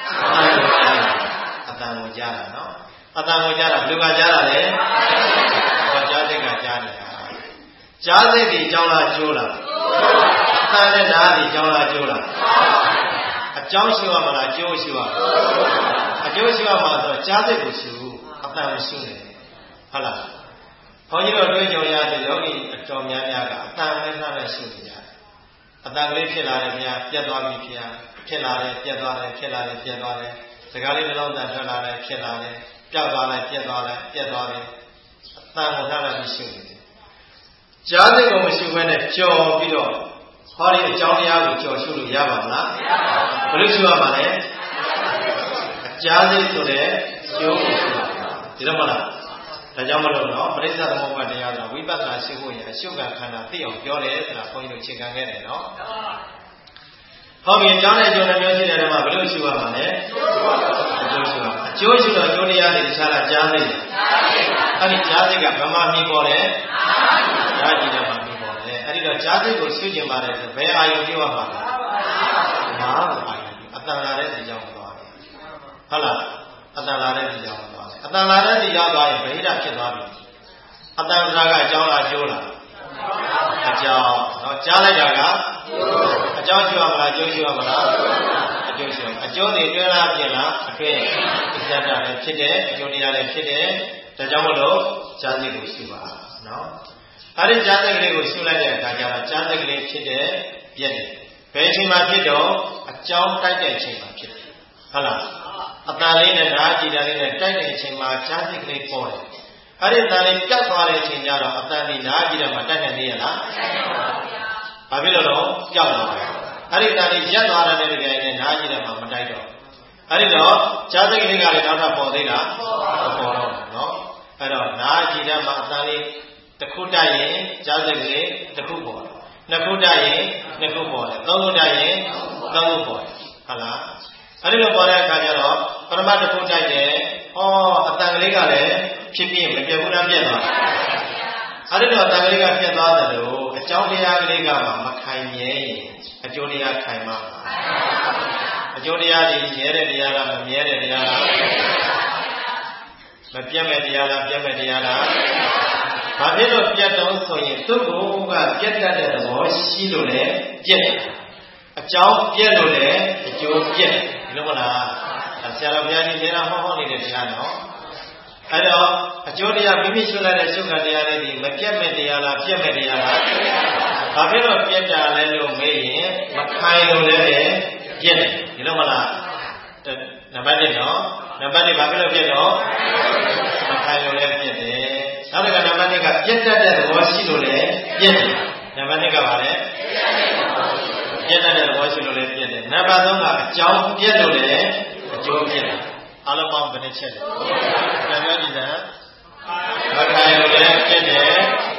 အတန်ကိုကြားတာနော်အတန်ကိုကြားတာဘယ်လိုကကြားတာလဲဟောကြားစိတ်ကကြားနေတာကြားစိတ်ဒီကြောင်းလားကျိုးလားအတန်နဲ့နားဒီကြောင်းလားကျိုးလားအကြောင်းရှိရမလားအကျိုးရှိရအကျိုးရှိရမှာဆိုတော့ကြားစိတ်ကိုရှိဘူးအတန်ကိုရှိနေဟုတ်လားဘုန်းကြီးတို့တွေ့ကြုံရတဲ့ယောဂီအတော်များများကအတန်နဲ့နဲ့ရှိနေကြတယ်အတန်ကလေးဖြစ်လာတယ်များပြတ်သွားပြီဖြစ်လာတယ်ပြတ်သွားတယ်ဖြစ်လာတယ်ပြတ်သွားတယ်စကားလေးတစ်လုံးတန်ထွက်လာတယ်ဖြစ်လာတယ်ပျောက်သွားတယ်ပြတ်သွားတယ်ပြတ်သွားတယ်အတန်ကိုထားတာရှိနေတယ်ကြားစိတ်ကိုမရှိဘဲနဲ့ကြော်ပြီးတော့ဟောဒီအကြောင်းတရားကိုကြော်ရှုလို့ရပါမလားဘယ်လိုရှုရမှာလဲအကြားစိတ်ဆိုတဲ့ကျိုးကိုရှုရမှာဒီတော့မလားဒါကြောင့်မလို့နော်ပရိစ္ဆေသမုပ္ပါဒတရားဆိုဝိပဿနာရှုဖို့ရအရှုခံခန္ဓာသိအောင်ပြောတယ်ဆိုတာဘုန်းကြီးတို့ချိန်ခံခဲ့တယ်နော်ဟောဒီအကြောင်းနဲ့အကျိုးနဲ့ပြောရှိတဲ့နေရာမှာဘယ်လိုရှုရမှာလဲအကျိုးရှုရမှာအကျိုးရှုတော့အကျိုးတရားတွေတခြားလားကြားစိတ်အဲ့ဒီကြားစိတ်ကဗမာမီပေါ်တယ်ကြားကြည့်တယ်မှာမီပေါ်တယ်အဲ့ဒီတော့ကြားစိတ်ကိုရှုကျင်ပါတယ်ဆိုဘယ်အာယုံပြောရမှာလဲနားအာယုံအတန်လာတဲ့ဒီကြောင့်သွားတယ်ဟုတ်လားအတန်လာတဲ့ဒီကြောင့်သွားတယ်အတန်လာတဲ့ဒီရောက်သွားရင်ဗဟိတဖြစ်သွားပြီအတန်စာကအကြောင်းလားကျိုးလားအကြောင်းတော့ကြားလိုက်တာကအကြောင်းရှိရမလားအကျိုးရှိရမလားအကျိုးရှိရအကျိုးတွေတွဲလားပြင်လားအတွင်းအကျဉ်းတာလည်းဖြစ်တယ်အကျိုးတရားလည်းဖြစ်တယ်ဒါကြောင့်မလို့ကြားစိတ်ကိုရှိပါနော်အဲ့ဒီကြားစိတ်ကလေးကိုရှုလိုက်တဲ့အခါကျတော့ကြားစိတ်ကလေးဖြစ်တဲ့ပြည့်တယ်ဘယ်အချိန်မှဖြစ်တော့အကြောင်းတိုက်တဲ့အချိန်မှဖြစ်တယ်ဟုတ်လားအတန်လေးနဲ့နားကြည့်တာလေးနဲ့တိုက်တဲ့အချိန်မှာကြားစိတ်ကလေးပေါ်တယ်အဲ့ဒီအတန်လေးပြတ်သွားတဲ့အချိန်ကျတော့အတန်လေးနားကြည့်တယ်မှာတိုက်နေနေရလားဘာဖြစ်လို့တော့ကြောက်သွားတယ်အဲ့ဒီအတန်လေးရက်သွားတဲ့တကယ်နဲ့နားကြည့်တယ်မှာမတိုက်တော့အဲ့ဒီတော့ကြားစိတ်ကလေးကလည်းနောက်ထပ်ပေါ်သေးလားပေါ်တော့နော်အဲ့တော့နားကြည့်တယ်မှာအတန်လေးတစ်ခုတိုက်ရင်ကြားစိတ်ကလေးတစ်ခုပေါ်တယ်နှစ်ခုတိုက်ရင်နှစ်ခုပေါ်တယ်သုံးခုတိုက်ရင်သုံးခုပေါ်တယ်ဟုတ်လားအဲ့ဒီလိုပေါ်တဲ့အခါကျတော့ပရမတ်တစ်ခုတိုက်တယ်ဟောအတန်ကလေးကလည်းဖြစ်ပြီးမပြတ်ဘူးလားပြတ်သွားတယ်အဲ့ဒီတော့အတန်ကလေးကပြတ်သွားတယ်လို့အကြောင်းတရားကလေးကမှမခိုင်မြဲရင်အကျိုးတရားခိုင်မှာအကျိုးတရားကြီးမြဲတဲ့တရားလားမမြဲတဲ့တရားလားမပြတ်မဲ့တရားလားပြတ်မဲ့တရားလားဘာဖြစ်လို့ပြတ်တော့ဆိုရင်သူ့ကိုကပြတ်တတ်တဲ့သဘောရှိလို့လေပြတ်အကြောင်းပြတ်လို့လေအကျိုးပြတ်ဒီလိုမလားဆရာတော်ဘုရားကြီးနေရာဟောနေတဲ့တရားနော်အဲ့တော့အကျိုးတရားမိမိရှုလိုက်တဲ့ရှုခံတရားတွေဒီမပြတ်မဲ့တရားလားပြတ်မဲ့တရားလားဘာဖြစ်လို့ပြတ်တာလဲလို့မေးရင်မခိုင်လို့လည်းပြတ်တယ်ဒီလိုမလားနံပါတ်1နော်နံပါတ်2ဘာဖြစ်လို့ပြတ်တော့မခိုင်လို့လည်းပြတ်တယ်နောက်တစ်ခါနံပါတ်2ကပြတ်တတ်တဲ့သဘောရှိလို့လည်းပြတ်တယ်နံပါတ်2ကဘာလဲပြတ်တတ်တဲ့သဘောရှိလို့လည်းပြတ်တယ်နံပါတ်3ကအကြောင်းပြတ်လို့လည်းအကျိုးပြတ်တယ်အလုံးပေါင်းဘယ်နှချက်လဲပြန်ပြောကြည့်စမ်းမခိုင်လို့လည်းပြတ်တယ်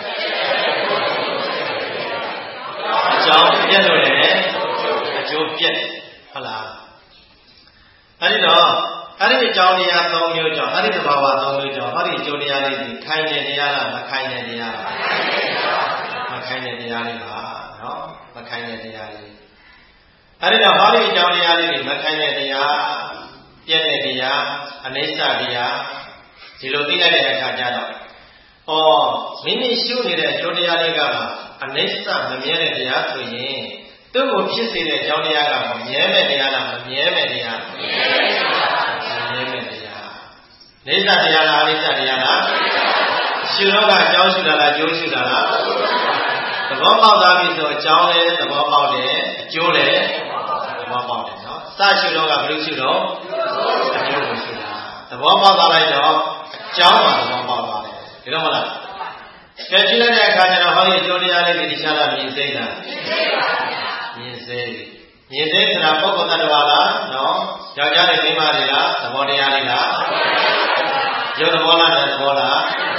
အကြောင်းပြတ်လို့လည်းအကျိုးပြတ်ဟုတ်လားအဲ့ဒီတော့အဲ့ဒီအကြောင်းတရား၃မျိုးကြောင့်အဲ့ဒီသဘာဝ၃မျိုးကြောင့်ဟောဒီအကျိုးတရားလေးဒီခိုင်တဲ့တရားလားမခိုင်တဲ့တရားလားမခိုင်တဲ့တရားလေးပါနော်မခိုင်တဲ့တရားလေးအဲ့ဒီတော့ဟောဒီအကြောင်းတရားလေးဒီမခိုင်တဲ့တရားပြည့်တဲ့တရားအနိစ္စတရားဒီလိုသိလိုက်တဲ့အခါကျတော့မိမိရှုနေတဲ့အကျိုးတရားလေးကအနိစ္စမမြဲတဲ့တရားဆိုရင်သူ့ကိုဖြစ်စေတဲ့အကြောင်းတရားကမမြဲမဲ့တရားလားမမြဲမဲ့တရားမမြဲမဲ့တရားနိစ္စတရားလားအနိစ္စတရားလားရှုတော့ကအကြောင်းရှုတာလားအကျိုးရှုတာလားဘောပေါက်သားပြီဆိုအကြောင်းလည်းသဘောပေါက်တယ်အကျိုးလည်းသဘောပေါက်တယ်နော်စရှုတော့ကဘယ်လိုရှုတော့အကျိုးကိုရှုတာသဘောပေါက်သွားလိုက်တော့အကြောင်းမှာသဘောပေါက်သွားတယ်ဒီလိုမလားကြည့်လိုက်တဲ့အခါကျတော့ဟောဒီအကျိုးတရားလေးဒီတရားလားမြင်သိတာမြင်သိဆိုတာပုဂ္ဂိုလ်တ attva လားနော်ယောက်ျားတွေမိန်းမတွေလားသဘောတရားလေးလားရုပ်သဘောလားနာမ်သဘောလား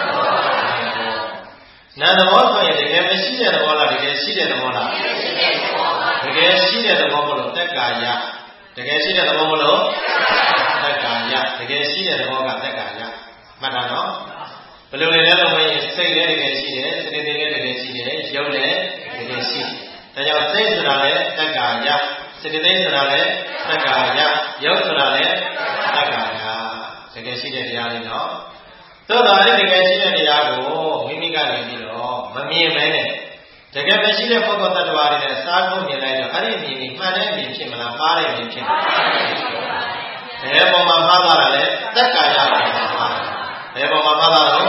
နာမ်သဘောဆိုရင်တကယ်မရှိတဲ့သဘောလားတကယ်ရှိတဲ့သဘောလားတကယ်ရှိတဲ့သဘောမလို့သက်ကာယတကယ်ရှိတဲ့သဘောမလို့သက်ကာယတကယ်ရှိတဲ့သဘောကသက်ကာယမှတ်တာနော်ဘယ်လိုလဲလို့မရင်စိတ်လည်းတကယ်ရှိတယ်စေတသိက်လည်းတကယ်ရှိတယ်ရုပ်လည်းတကယ်ရှိတယ်ဒါကြောင့်စိတ်ဆိုတာလည်းသက်ကာယစေတသိက်ဆိုတာလည်းသက်ကာယရုပ်ဆိုတာလည်းသက်ကာယတကယ်ရှိတဲ့တရားလေးနော်သို့တော်လည်းတကယ်ရှိတဲ့တရားကိုမိမိကနေပြီးတော့မမြင်မဲနဲ့တကယ်မရှိတဲ့ပုဂ္ဂိုလ်တ attva တွေနဲ့စားဖို့မြင်လိုက်တော့အဲ့ဒီမြင်ပြီးမှန်တဲ့မြင်ဖြစ်မလားမှားတဲ့မြင်ဖြစ်မလားဘယ်ပုံမှာမှားသွားတာလဲသက်ကာယဘယ်ပုံမှာမှားသွားတော့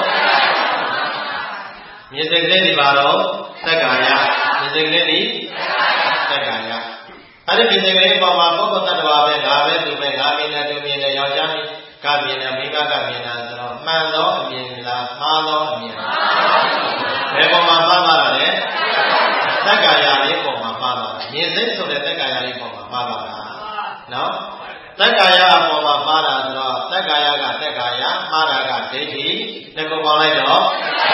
မြင်စိတ်ကလေးဒီပါတော့သက်ကာယမြင်စိတ်ကလေးဒီသက်ကာယအဲ့ဒီမြင်စိတ်ကလေးပုံမှာပုဂ္ဂိုလ်တ attva ပဲငါပဲသူပဲငါမြင်တယ်သူမြင်တယ်ယောက်ျားကမြင်တယ်မိန်းမကမြင်တာဆိုတော့မှန်သောအမြင်လားမှားသောအမြင်လားဘယ်ပုံမှာမှားသွားတာလဲသက်ကာယလေးပုံမှာမှားသွားတာမြင်စိတ်ဆိုတဲ့သက်ကာယလေးပုံမှာမှားသွားတာနော်သက်ကာယအပေါ်မှာမှားတာဆိုတော့သက်ကာယကသက်ကာယမှားတာကဒိဋ္ဌိနှစ်ခုပေါင်းလိုက်တော့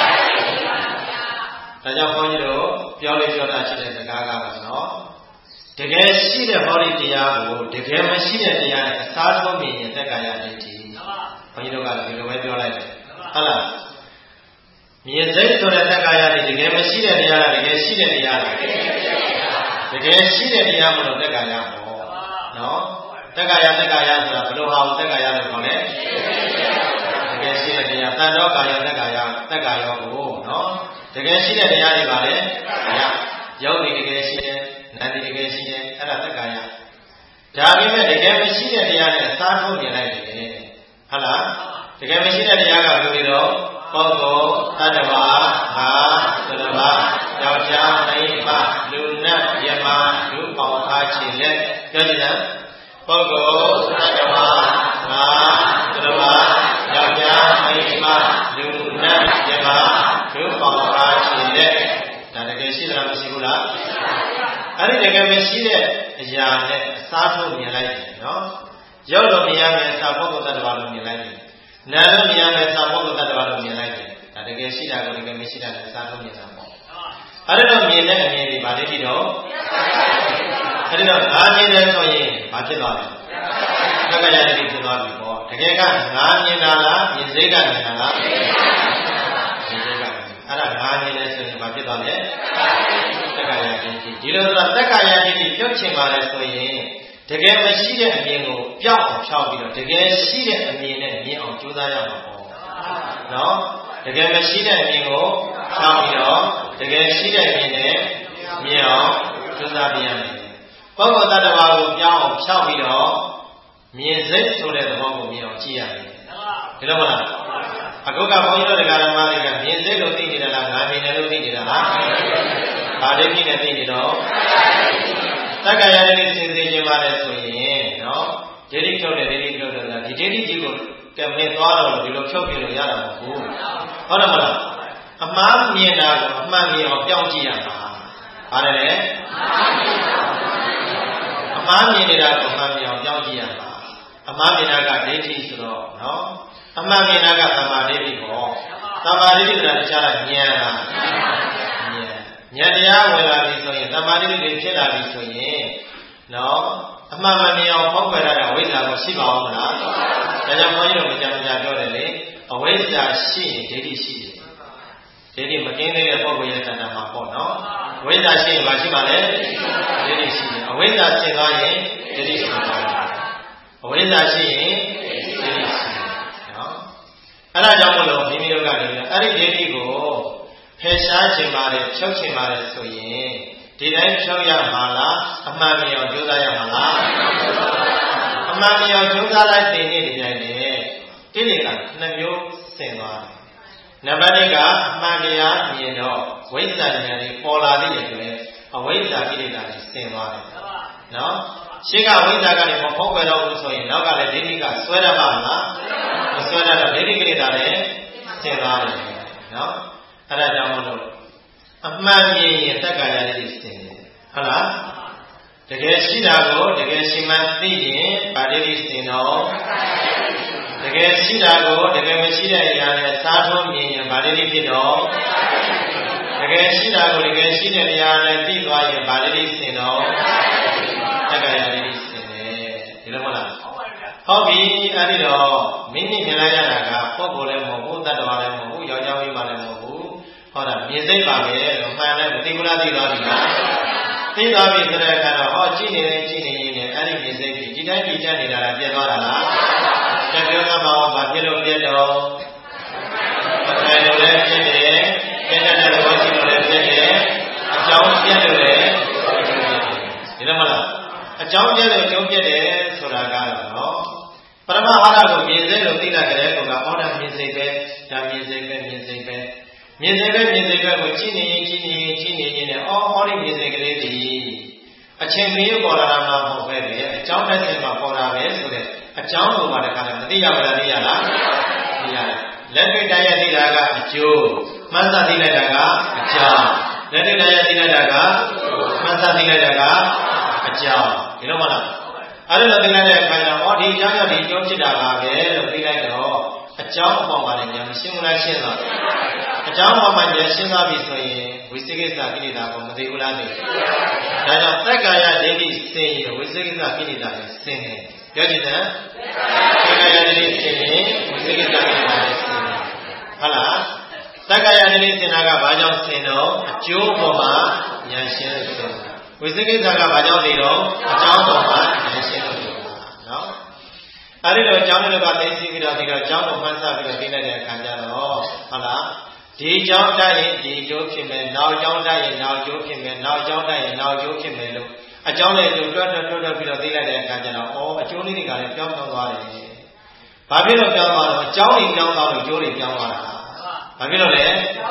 ဒါကြောင့်ဘုန်းကြီးတို့ပြောလို့ပြောတာရှိတဲ့စကားကတော့နော်တကယ်ရှိတဲ့ဟောဒီတရားကိုတကယ်မရှိတဲ့တရားနဲ့အစားထိုးမြင်ရင်သက်ကာယဒိဋ္ဌိဘုန်းကြီးတို့ကလည်းဒီလိုပဲပြောလိုက်တယ်ဟုတ်လားမြင်စိတ်ဆိုတဲ့သက်ကာယတွေတကယ်မရှိတဲ့တရားလားတကယ်ရှိတဲ့တရားလားတကယ်ရှိတဲ့တရားမလို့သက်ကာယပေါ့နော်သက်ကာယဆိုတာဘယ်လိုဟာကိုသက်ကာယလို့ခေါ်လဲတကယ်ရှိတဲ့တရားတန်တော်ကာယသက်ကာယကိုနော်တကယ်ရှိတဲ့တရားတွေပါလေရုပ်တွေတကယ်ရှိတယ်နာမ်တွေတကယ်ရှိတယ်အဲ့ဒါသက်ကာယဒါပေမဲ့တကယ်မရှိတဲ့တရားနဲ့အစားထိုးမြင်လိုက်တယ်ဟုတ်လားတကယ်မရှိတဲ့တရားကဘယ်လိုလဲတော့ပုဂ္ဂိုလ်တ attva ဟာသရဝယောက်ျားမိန်းမလူနတ်ယမလူပေါင်းအားချေလက်ပြောကြည့်တယ်ပုဂ္ဂိုလ်တ attva ဟာသရဝယောက်ျားမိန်းမလူနတ်ယမလူပေါင်းအားချေလက်ဒါတကယ်ရှိသလားမရှိဘူးလားအဲ့ဒီတကယ်မရှိတဲ့အရာနဲ့အစားထိုးမြင်လိုက်တယ်နော်ရုပ်လို့မြင်ရမယ်စာပုဂ္ဂိုလ်တ attva လို့မြင်လိုက်တယ်နာမ်လို့မြင်ရမယ်စာပုဂ္ဂိုလ်တ attva လို့မြင်လိုက်တယ်ဒါတကယ်ရှိတာကိုတကယ်မရှိတာနဲ့အစားထိုးမြင်တာပေါ့အဲ့ဒါတော့မြင်တဲ့အမြင်တွေဗာတိတိတော့အဲ့ဒါတော့ငါမြင်တယ်ဆိုရင်ဘာဖြစ်သွားလဲသက္ကာယတတိဖြစ်သွားပြီပေါ့တကယ်ကငါမြင်တာလားမြင်စိတ်ကမြင်တာလားမြင်စိတ်ကအဲ့ဒါငါမြင်တယ်ဆိုရင်ဘာဖြစ်သွားလဲသက္ကာယတတိဒီလိုဆိုတာသက္ကာယတတိပြုတ်ချင်ပါလဲဆိုရင်တကယ်မရှိတဲ့အမြင်ကိုပြောင်းအောင်ဖြောင်းပြီးတော့တကယ်ရှိတဲ့အမြင်နဲ့မြင်အောင်ကြိုးစားရမှာပေါ့နော်တကယ်မရှိတဲ့အမြင်ကိုဖြောင်းပြီးတော့တကယ်ရှိတဲ့အမြင်နဲ့မြင်အောင်ကြိုးစားပြရမယ်ပုဂ္ဂိုလ်တ attva ကိုပြောင်းအောင်ဖြောင်းပြီးတော့မြင်စိတ်ဆိုတဲ့သဘောကိုမြင်အောင်ကြည့်ရတယ်ဒီလိုမလားအခုကဘုန်းကြီးတို့တရားဓမ္မတွေကမြင်စိတ်လို့သိနေတာလားငါမြင်တယ်လို့သိနေတာလားဘာဒိဋ္ဌိနဲ့သိနေတော့သက္ကာယတတိစင်စေခြင်းပါလဲဆိုရင်နော်ဒိဋ္ဌိဖြုတ်တယ်ဒီဒိဋ္ဌိကြီးကိုကဲမင်းသွားတော့ဒီလိုဖြုတ်ပြလို့ရတာမဟုတ်ဘူးဟုတ်တယ်မလားအမှားမြင်တာကိုအမှန်မြင်အောင်ပြောင်းကြည့်ရမှာဘာလဲလဲအမှားမြင်နေတာကိုအမှန်မြင်အောင်ပြောင်းကြည့်ရမှာအမှားမြင်တာကဒိဋ္ဌိဆိုတော့နော်အမှန်မြင်တာကသမာဓိဋ္ဌိပေါ့သမာဓိဋ္ဌိဆိုတာတခြားလားဉာဏ်လားဉာဏ်တရားဝင်လာပြီဆိုရင်သမာဓိဋ္ဌိဖြစ်လာပြီဆိုရင်နော်အမှန်မမြင်အောင်ဖောက်ခွဲရတာဝိဇ္ဇာကိုရှိပါအောင်မလားဒါကြောင့်ဘုန်းကြီးတို့မကြမ်းမကြာပြောတယ်လေအဝိဇ္ဇာရှိရင်ဒိဋ္ဌိရှိတယ်ဒိဋ္ဌိမကင်းသေးတဲ့ပုဂ္ဂိုလ်ရဲ့တဏ္ဍာမှာပေါ့နော်ဝိဇ္ဇာရှိရင်ဘာရှိပါလဲဒိဋ္ဌိရှိတယ်အဝိဇ္ဇာဖြစ်သွားရင်ဒိဋ္ဌိရှိတယ်အဝိဇ္ဇာရှိရင်ဒိဋ္ဌိရှိတယ်နော်အဲ့ဒါကြောင့်မလို့မိမိတို့ကလည်းအဲ့ဒီဒိဋ္ဌိကိုဖယ်ရှားခြင်းပါတယ်ဖြုတ်ခြင်းပါတယ်ဆိုရင်ဒီတိုင်းဖြုတ်ရမှာလားအမှန်မြင်အောင်ကြိုးစားရမှာလားအမှန်မြင်အောင်ကြိုးစားလိုက်တဲ့နေ့ဒီတိုင်းလေတိတိကနှစ်မျိုးဆင်သွားတယ်နံပါတ်1ကအမှန်တရားမြင်တော့ဝိဇ္ဇာဉာဏ်တွေပေါ်လာတဲ့ရဲ့လည်းအဝိဇ္ဇာကိလေသာတွေဆင်သွားတယ်နော်ရှင်းကဝိဇ္ဇာကနေမဖုံးကွယ်တော့ဘူးဆိုရင်နောက်ကလည်းဒိဋ္ဌိကဆွဲရပါလားမဆွဲရတော့ဒိဋ္ဌိကိလေသာတွေဆင်သွားတယ်နော်အဲ့ဒါကြောင့်မို့လို့အမှန်မြင်ရင်တက္ကရာလေးဆင်တယ်ဟုတ်လားတကယ်ရှိတာကိုတကယ်ရှိမှသိရင်ဗာဒိဋ္ဌိဆင်တော့တကယ်ရှိတာကိုတကယ်မရှိတဲ့အရာနဲ့စားထုံးမြင်ရင်ဗာဒိဋ္ဌိဖြစ်တော့တကယ်ရှိတာကိုတကယ်ရှိတဲ့အရာနဲ့သိသွားရင်ဗာဒိဋ္ဌိဆင်တော့တက္ကရာလေးဆင်တယ်ဒီလိုမဟုတ်လားဟုတ်ပြီအဲ့ဒီတော့မိမိမြင်လိုက်ရတာကပုဂ္ဂိုလ်လည်းမဟုတ်ဘူးတတ္တဝါလည်းမဟုတ်ဘူးယောက်ျားမိန်းမလည်းမဟုတ်ဘူးဟုတ်တာမြင်စိတ်ပါပဲလို့မှန်တယ်မသိဘူးလားသိသွားပြီလားသိသွားပြီဆိုတဲ့အခါတော့ဟောကြည့်နေရင်ကြည့်နေရင်အဲ့ဒီမြင်စိတ်ကြီးဒီတိုင်းကြည့်ချက်နေတာလားပြတ်သွားတာလားပြတ်ပြောသားမှာဘာဖြစ်လို့ပြတ်တော့အထိုင်လို့လည်းဖြစ်တယ်ပြတ်တဲ့သဘောရှိလို့လည်းဖြစ်တယ်အကြောင်းပြတ်လို့လည်းဒီလိုမလားအကြောင်းပြတ်လို့အကျုံးပြတ်တယ်ဆိုတာကတော့ပရမဟာရကိုမြင်စိတ်လို့သိလိုက်ကြတဲ့ကောင်ကဟောတာမြင်စိတ်ပဲဒါမြင်စိတ်ပဲမြင်စိတ်ပဲမြင်စိတ်ပဲမြင်စိတ်ပဲကိုကြည့်နေရင်ကြည့်နေရင်ကြည့်နေရင်လည်းအော်ဟောဒီမြင်စိတ်ကလေးဒီအချိန်မင်းပေါ်လာတာမှမဟုတ်ပဲလေအကြောင်းတစ်ချက်မှပေါ်လာပဲဆိုတဲ့အကြောင်းကိုမှတခါလည်းမသိရပါလားသိရလားသိရတယ်လက်တွေ့တိုင်းရသိတာကအကျိုးမှန်းသာသိလိုက်တာကအကြောင်းလက်တွေ့တိုင်းရသိလိုက်တာကမှန်းသာသိလိုက်တာကအကြောင်းဒီလိုမလားအဲ့လိုသိလိုက်တဲ့အခါကျတော့ဒီအကြောင်းကြောင့်ဒီအကျိုးဖြစ်တာပါပဲလို့သိလိုက်တော့အကြောင်းအပေါ်မှာလည်းဉာဏ်ရှင်းမလားရှင်းသွားအကြောင်းအပေါ်မှာဉာဏ်ရှင်းသွားပြီဆိုရင်ဝိသိကိစ္စကိလေသာကိုမသိဘူးလားသိဒါကြောင့်သက္ကာယဒိဋ္ဌိဆင်ရင်ဝိသိကိစ္စကိလေသာကိုဆင်တယ်ပြောကြည့်တယ်သက္ကာယဒိဋ္ဌိဆင်ရင်ဝိသိကိစ္စကိလေသာကိုဆင်တယ်ဟုတ်လားသက္ကာယဒိဋ္ဌိဆင်တာကဘာကြောင့်ဆင်တော့အကျိုးပေါ်မှာဉာဏ်ရှင်းလို့ဆင်တာဝိသိကိစ္စကဘာကြောင့်သိတော့အကြောင်းပေါ်မှာဉာဏ်ရှင်းလို့နော်အဲ့ဒီတော့အကြောင်းတွေကသိသိပြီးတော့ဒီတော့အကြောင်းကိုမှန်းဆပြီးတော့သိလိုက်တဲ့အခါကျတော့ဟုတ်လားဒီအကြောင်းတိုက်ရင်ဒီအကျိုးဖြစ်မယ်နောက်အကြောင်းတိုက်ရင်နောက်အကျိုးဖြစ်မယ်နောက်အကြောင်းတိုက်ရင်နောက်အကျိုးဖြစ်မယ်လို့အကြောင်းနဲ့အကျိုးတွဲပြီးတော့သိလိုက်တဲ့အခါကျတော့အကျိုးလေးတွေကလည်းပြောင်းသွားတယ်ဘာဖြစ်လို့ပြောင်းသွားတော့အကြောင်းတွေပြောင်းသွားလို့အကျိုးတွေပြောင်းသွားတာဘာဖြစ်လို့လဲ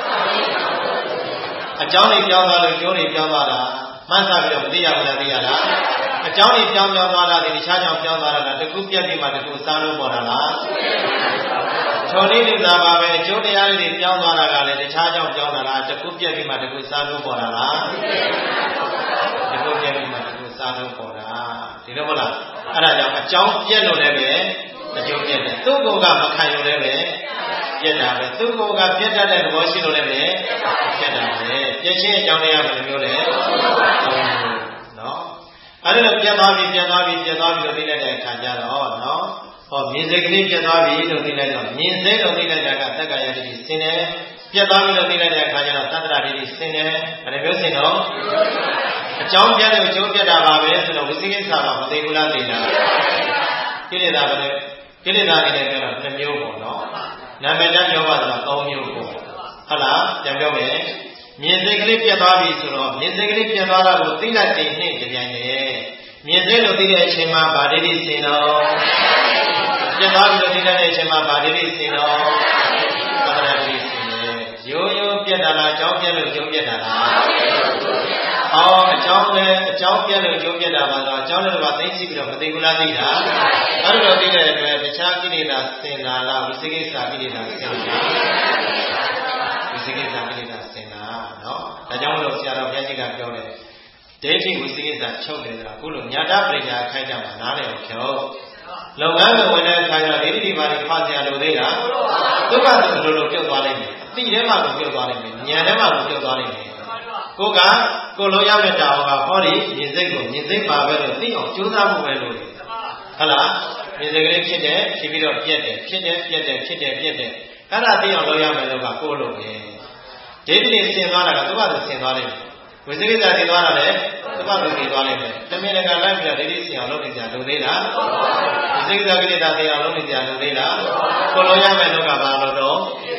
အကြောင်းတွေပြောင်းသွားလို့အကျိုးတွေပြောင်းသွားတာမှန်းဆပြီးတော့မသိရဘူးလားသိရလားအကြောင်းတွေပြောင်းသွားတာဒီတခြားကြောင့်ပြောင်းသွားတာလားတခုပြတ်ပြီးမှတခုစားလို့ပေါ်တာလားထော်လေးလူသားပါပဲအကျိုးတရားတွေပြောင်းသွားတာကလည်းတခြားကြောင့်ပြောင်းတာလားတခုပြတ်ပြီးမှတခုစားလို့ပေါ်တာလားတခုပြတ်ပြီးမှတခုစားလို့ပေါ်တာဒီလိုမဟုတ်လားအဲ့ဒါကြောင့်အကြောင်းပြတ်လို့လည်းပဲအကျိုးပြတ်တယ်သူ့ကိုယ်ကမခံလို့လည်းပဲပြတ်တာပဲသူ့ကိုယ်ကပြတ်တတ်တဲ့သဘောရှိလို့လည်းပဲပြတ်တာပဲပြည့်ချင်းအကြောင်းတရားဘယ်လိုမျိုးလဲနော်အဲ့ဒါပြတ်သွားပြီလို့သိလိုက်တဲ့အခါကျတော့နော်ဟောမြင်စိတ်ကလေးပြတ်သွားပြီလို့သိလိုက်တော့မြင်စိတ်လို့သိလိုက်တာကသက္ကာယဒိဋ္ဌိဆင်းတယ်ပြတ်သွားပြီလို့သိလိုက်တဲ့အခါကျတော့သတ္တရဒိဋ္ဌိဆင်းတယ်ဘယ်လိုမျိုးဆင်းတော့အကြောင်းပြတ်လို့အကျိုးပြတ်တာပါပဲဆိုတော့ဝိသိကိစ္စကမသိဘူးလားသိလားကိလေသာပဲကိလေသာတွေလည်းပြောတော့2မျိုးပေါ့နော်နာမည်တမ်းပြောပါတော့3မျိုးပေါ့ဟုတ်လားပြန်ပြောမယ်မြင်စိတ်ကလေးပြတ်သွားပြီဆိုတော့မြင်စိတ်ကလေးပြတ်သွားတာကိုသိလိုက်တဲ့နှင့်ကြပြန်တယ်မြင်စိတ်လို့သိတဲ့အချိန်မှာဗာဒိဋ္ဌိဆင်တော့ပြတ်သွားပြီလို့သိတဲ့အချိန်မှာဗာဒိဋ္ဌိဆင်တော့သတ္တရဒိဋ္ဌိဆင်တယ်ရိုးရိုးပြတ်တာလားအကြောင်းပြတ်လို့အကျိုးပြတ်တာလားအကြောင်းပဲအကြောင်းပြတ်လို့အကျိုးပြတ်တာပါတော့အကြောင်းလည်းကသိသိပြီးတော့မသိဘူးလားသိတာအဲ့လိုသိတဲ့အတွက်တခြားကိလေသာဆင်တာလားဝိသိကိစ္စကိလေသာဆင်တာဝိသိကိစ္စကိလေသာဆင်တာနော်ဒါကြောင့်မလို့ဆရာတော်ဘုရားကြီးကပြောတယ်ဒိဋ္ဌိဝိသိကိစ္စချုပ်တယ်ဆိုတာခုလိုညာတပညာခိုင်းကြမှာနားလည်အောင်ဖြောလုပ်ငန်းကိုဝင်တဲ့အခါကျတော့ဒိဋ္ဌိဘာတွေဖတ်ကြရလို့သေးတာဒုက္ခဆိုလိုပြုတ်သွားလိမ့်မယ်အတိထဲမှာကိုပြုတ်သွားလိမ့်မယ်ဉာဏ်ထဲမှာကိုပြုတ်သွားလိမ့်မယ်ကိုလိုရမယ့်တာဝန်ကဟောဒီမြင်စိတ်ကိုမြင်စိတ်ပါပဲလို့သိအောင်ကြိုးစားမှုပဲလို့ဟုတ်လားမြင်စိတ်ကလေးဖြစ်တယ်ဖြစ်ပြီးတော့ပြက်တယ်ဖြစ်တယ်ပြက်တယ်ဖြစ်တယ်ပြက်တယ်အဲ့ဒါသိအောင်လုပ်ရမယ်လို့ကကိုလိုပဲဒိဋ္ဌိဆင်သွားတာကဒုက္ခဆိုဆင်သွားလိမ့်မယ်ဝိသိကိစ္စဆင်သွားတာလည်းဒုက္ခဆိုဆင်သွားလိမ့်မယ်တမင်တကာလိုက်ပြီးတော့ဒိဋ္ဌိဆင်အောင်လုပ်နေကြလို့သေးလားဝိသိကိစ္စကိလေသာဆင်အောင်လုပ်နေကြလို့သေးလားကိုလိုရမယ်လို့ကဘာလို့တော့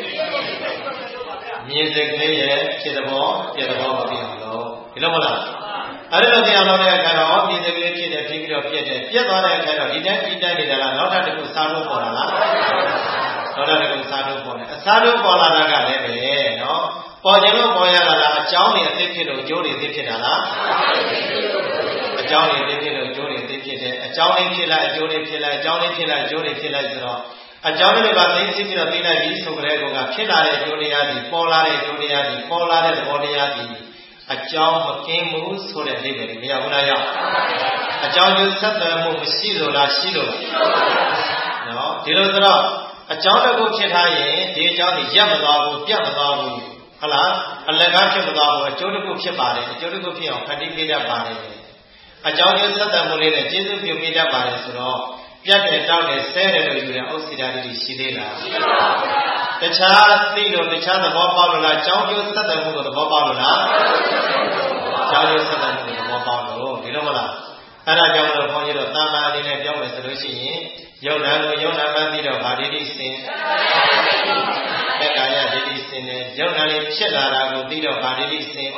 မြင်စိတ်ကလေးရဲ့ဖြစ်တဲ့ဘောပြတဲ့ဘောမသိအောင်လို့ဒီလိုမလားအဲ့ဒါသိအောင်လုပ်တဲ့အခါတော့မြင်စိတ်ကလေးဖြစ်တယ်ပြီးပြီးတော့ပြက်တယ်ပြက်သွားတဲ့အခါတော့ဒီတိုင်းနေတာလားနောက်တစ်ခုစားလို့ပေါ်လာလားနောက်တစ်ခုစားလို့ပေါ်တယ်အစားလို့ပေါ်လာတာကလည်းပဲနော်ပေါ်ခြင်းလို့ပေါ်ရတာလားအကြောင်းတွေအသိဖြစ်လို့အကျိုးတွေသိဖြစ်တာလားအကြောင်းတွေသိဖြစ်လို့အကျိုးတွေသိဖြစ်တယ်အကြောင်းလေးဖြစ်လိုက်အကျိုးလေးဖြစ်လိုက်အကြောင်းလေးဖြစ်လိုက်အကျိုးလေးဖြစ်လိုက်ဆိုတော့အကြောင်းလေးကသိသိပြီးတော့သိလိုက်ပြီးဆိုကြတဲ့ကောကဖြစ်လာတဲ့အကျိုးတရားဒီပေါ်လာတဲ့အကျိုးတရားဒီပေါ်လာတဲ့သဘောတရားဒီအကြောင်းမကင်းဘူးဆိုတဲ့အဓိပ္ပာယ်ကိုမရဘူးလားရောက်အကြောင်းကျိုးဆက်သွယ်မှုမရှိလို့လားရှိလို့နော်ဒီလိုဆိုတော့အကြောင်းတစ်ခုဖြစ်ထားရင်ဒီအကြောင်းကြီးရပ်မသွားဘူးပြတ်မသွားဘူးဟုတ်လားအလကားဖြစ်မသွားဘူးအကျိုးတစ်ခုဖြစ်ပါတယ်အကျိုးတစ်ခုဖြစ်အောင်ဖန်တီးပေးတတ်ပါတယ်အကြောင်းကျိုးဆက်သွယ်မှုလေးနဲ့ကျေးဇူးပြုပေးတတ်ပါတယ်ဆိုတော့ပြတ်တယ်တောက်တယ်ဆဲတယ်လို့ယူတဲ့ဥစ္စာတွေရှိသေးလားရှိပါဘူးတခြားသိလို့တခြားသဘောပေါက်လို့လားအကြောင်းကျိုးဆက်သွယ်မှုကိုသဘောပေါက်လို့လားအကြောင်းကျိုးဆက်သွယ်မှုကိုသဘောပေါက်လို့ဒီလိုမလားအဲ့ဒါကြောင့်လို့ဘုန်းကြီးတို့သာမန်အနေနဲ့ပြောမယ်ဆိုလို့ရှိရင်ယုံနာကိုယုံနာမှပြီးတော့ဗာဒိဋ္ဌိစင်တက္ကာယဒိဋ္ဌိစင်နဲ့ယုံနာလေးဖြစ်လာတာကိုပြီးတော့ဗာဒိဋ္ဌိစင်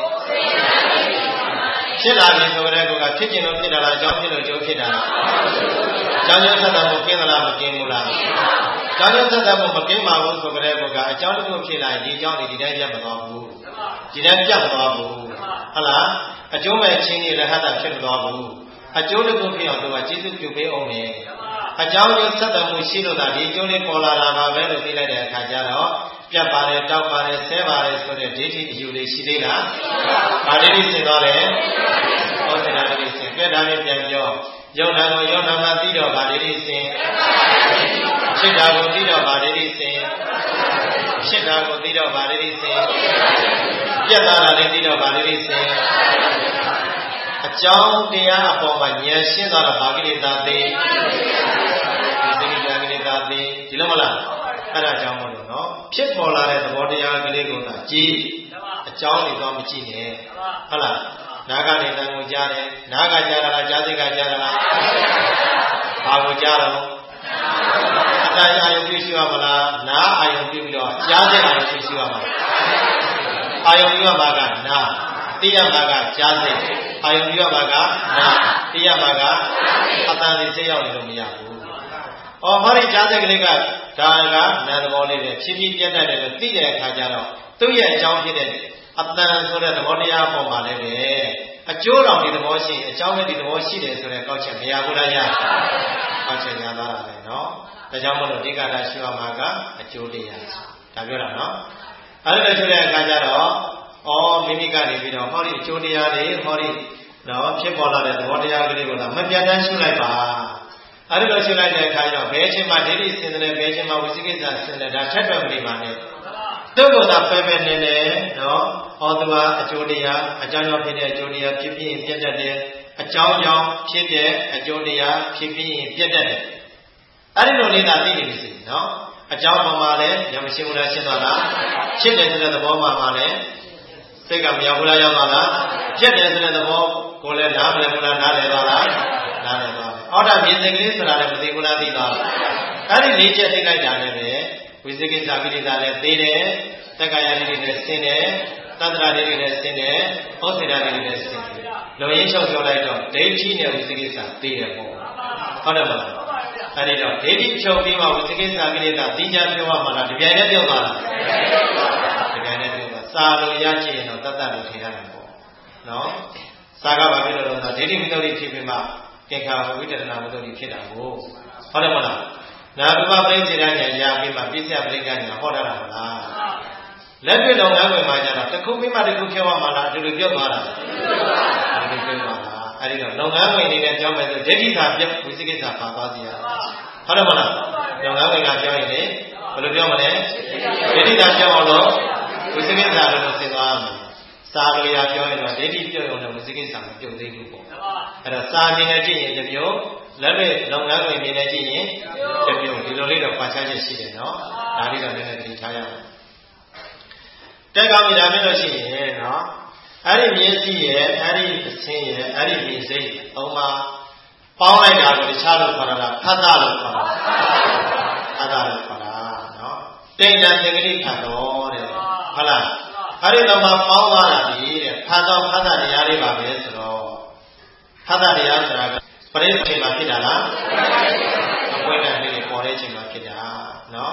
ဖြစ်လာပြီဆိုတဲ့ကောကဖြစ်ခြင်းလို့ဖြစ်တာလားအကြောင်းဖြစ်လို့ကျိုးဖြစ်တာလားအကြောင်းကျိုးဆက်တာကိုကင်းသလားမကင်းဘူးလားအကြောင်းကျိုးဆက်တာကိုမကင်းပါဘူးဆိုတဲ့ကောကအကြောင်းတစ်ခုဖြစ်လာရင်ဒီအကြောင်းဒီတိုင်းရပ်မသွားဘူးဒီတိုင်းပြတ်မသွားဘူးဟုတ်လားအကျိုးမဲ့ချင်းကြီးလည်းဟတာဖြစ်မသွားဘူးအကျိုးတစ်ခုဖြစ်အောင်သူကကျေးဇူးပြုပေးအောင်လေအကြောင်းကျိုးဆက်သွယ်မှုရှိလို့သာဒီကျိုးလေးပေါ်လာတာပါပဲလို့သိလိုက်တဲ့အခါကျတော့ပြတ်ပါတယ်တောက်ပါတယ်ဆဲပါတယ်ဆိုတဲ့ဒိဋ္ဌိအယူလေးရှိသေးလားဗာဒိဋ္ဌိစင်သွားတယ်ဟောတဲ့ဒိဋ္ဌိစင်ပြတ်တာလေးပြန်ပြောယုံနာကိုယုံနာမှသိတော့ဗာဒိဋ္ဌိစင်ဖြစ်တာကိုသိတော့ဗာဒိဋ္ဌိစင်ဖြစ်တာကိုသိတော့ဗာဒိဋ္ဌိစင်ပြတ်တာလည်းသိတော့ဗာဒိဋ္ဌိစင်အကြောင်းတရားအပေါ်မှာဉာဏ်ရှင်းသွားတာဗာကိလေသာသိဒီကိလေသာသိဒီလိုမလားအဲ့ဒါကြောင့်မလို့နော်ဖြစ်ပေါ်လာတဲ့သဘောတရားကလေးကိုသာကြည်အကြောင်းတွေတော့မကြည့်နဲ့ဟုတ်လားနာဂနဲ့တန်ကိုကြားတယ်နာဂကြားတာလားကြားစိတ်ကကြားတာလားဘာကိုကြားတော့အတိုင်းအာယုပြုရှိရမလားနာအာယုပြုပြီးတော့ကြားစိတ်အာယုပြုရှိရမှာအာယုပြုရမှာကနာသိရမှာကကြားစိတ်အာယုပြုရမှာကနာသိရမှာကအတန်လေးစိတ်ရောက်နေလို့မရဘူးဟောဒီကြားစိတ်ကလေးကဒါကနာသဘောလေးပဲဖြည်းဖြည်းပြတ်တတ်တယ်လို့သိတဲ့အခါကျတော့သူ့ရဲ့အကြောင်းဖြစ်တဲ့အတန်ဆိုတဲ့သဘောတရားပေါ်မှာလည်းပဲအကျိုးတော်ဒီသဘောရှိအကြောင်းနဲ့ဒီသဘောရှိတယ်ဆိုတဲ့ကောက်ချက်မရဘူးလားကောက်ချက်ညာသွားတာပဲနော်ဒါကြောင့်မလို့ဒီကတာရှိရမှာကအကျိုးတရားဒါပြောတာနော်အဲ့ဒါဆိုတဲ့အခါကျတော့မိမိကနေပြီးတော့ဟောဒီအကျိုးတရားတွေဟောဒီနော်ဖြစ်ပေါ်လာတဲ့သဘောတရားကလေးကိုတော့မပြတ်တမ်းရှုလိုက်ပါအဲ့ဒီလိုရှုလိုက်တဲ့အခါကျတော့ဘယ်အချိန်မှဒိဋ္ဌိစင်တယ်ဘယ်အချိန်မှဝိသိကိစ္စစင်တယ်ဒါထက်တော်မနေပါနဲ့သူ့ကိုယ်သာပဲပဲနေနေနော်ဟောသူကအကျိုးတရားအကြောင်းကြောင့်ဖြစ်တဲ့အကျိုးတရားဖြစ်ပြီးရင်ပြတ်တတ်တယ်အကြောင်းကြောင့်ဖြစ်တဲ့အကျိုးတရားဖြစ်ပြီးရင်ပြတ်တတ်တယ်အဲ့ဒီလိုလေးသာသိနေပြီနော်အကြောင်းပေါ်မှာလည်းဉာဏ်မရှိဘူးလားရှင်းသွားလားဖြစ်တယ်ဆိုတဲ့သဘောမှာလည်းစိတ်ကမရောက်ဘူးလားရောက်သွားလားပြတ်တယ်ဆိုတဲ့သဘောကိုလည်းနားမလည်ဘူးလားနားလည်သွားလားနားလည်သွားတယ်အော်ဒါမြင်စိတ်ကလေးဆိုတာလည်းမသိဘူးလားသိသွားအဲ့ဒီလေးချက်သိလိုက်တာလည်းပဲဝိသိကိစ္စပိဋိဒါလည်းသိတယ်တက္ကရာတွေလည်းရှင်းတယ်သတ္တရာတွေလည်းရှင်းတယ်ဟောစေတာတွေလည်းရှင်းတယ်လုံရင်းချုပ်ပြောလိုက်တော့ဒိဋ္ဌိနဲ့ဝိသိကိစ္စသိတယ်ပေါ့ဟုတ်တယ်မလားအဲ့ဒီတော့ဒိဋ္ဌိချုပ်ပြီးမှဝိသိကိစ္စကိလေသာသိကြပြောမှလားဒီပြန်နဲ့ပြောပါလားဒီပြန်နဲ့ပြောပါစာလို့ရချင်ရင်တော့တတ်တတ်လို့ထင်ရတယ်ပေါ့နော်စာကဘာဖြစ်လို့လဲဆိုတော့ဒိဋ္ဌိဝိတ္တုဖြစ်ပြီးမှကေခာဝိတ္တနာဝိတ္တုဖြစ်တာကိုဟုတ်တယ်မလားနာဘုပ္ပပရိစ္ဆေဒနဲ့ရပြီးမှပြည့်စက်ပရိက္ခဏညာဟောတာမလားလက်တွေ့တော်ငန်းဝင်မှာကျတော့တစ်ခုပြီးမှတစ်ခုပြောမှလားအတူတူပြောသွားတာအတူတူပြောသွားတာအဲ့ဒီတော့လုပ်ငန်းဝင်နေတဲ့ပြောမယ်ဆိုဒိဋ္ဌိသာပြဝိသိကိစ္စပါသွားစီရဟုတ်တယ်မလားလုပ်ငန်းဝင်ကပြောရင်လေဘယ်လိုပြောမလဲဒိဋ္ဌိသာပြောအောင်လို့ဝိသိကိစ္စလို့သိသွားမယ်စာလိုရပြောရင်တော့ဒိဋ္ဌိပြောရုံနဲ့ဝိသိကိစ္စမပြုတ်သေးဘူးပေါ့အဲ့တော့စာအနေနဲ့ကြည့်ရင်တစ်မျိုးလက်တွေ့လုပ်ငန်းဝင်နေနဲ့ကြည့်ရင်တစ်မျိုးဒီလိုလေးတော့ပတ်ချချက်ရှိတယ်နော်ဒါလေးတော့နည်းနည်းသတိထားရအောင်တက်ကောင်းပြီဒါမျိုးလို့ရှိရင်နော်အဲ့ဒီမျက်စိရဲ့အဲ့ဒီအဆင်းရဲ့အဲ့ဒီမြင်စိတ်သုံးပါပေါင်းလိုက်တာကိုတခြားလို့ခေါ်တာလားဖတ်တာလို့ခေါ်တာဖတ်တာလို့ခေါ်တာနော်တိဏ္ဍသင်္ကတိဖတ်တော်တဲ့ဟုတ်လားအဲ့ဒီတော့မှပေါင်းသွားတာဒီတဲ့ဖတ်တော့ဖတ်တာတရားလေးပါပဲဆိုတော့ဖတ်တာတရားဆိုတာကပရိသေမှာဖြစ်တာလားအပွင့်နဲ့လေးပေါ်တဲ့အချိန်မှာဖြစ်တာနော်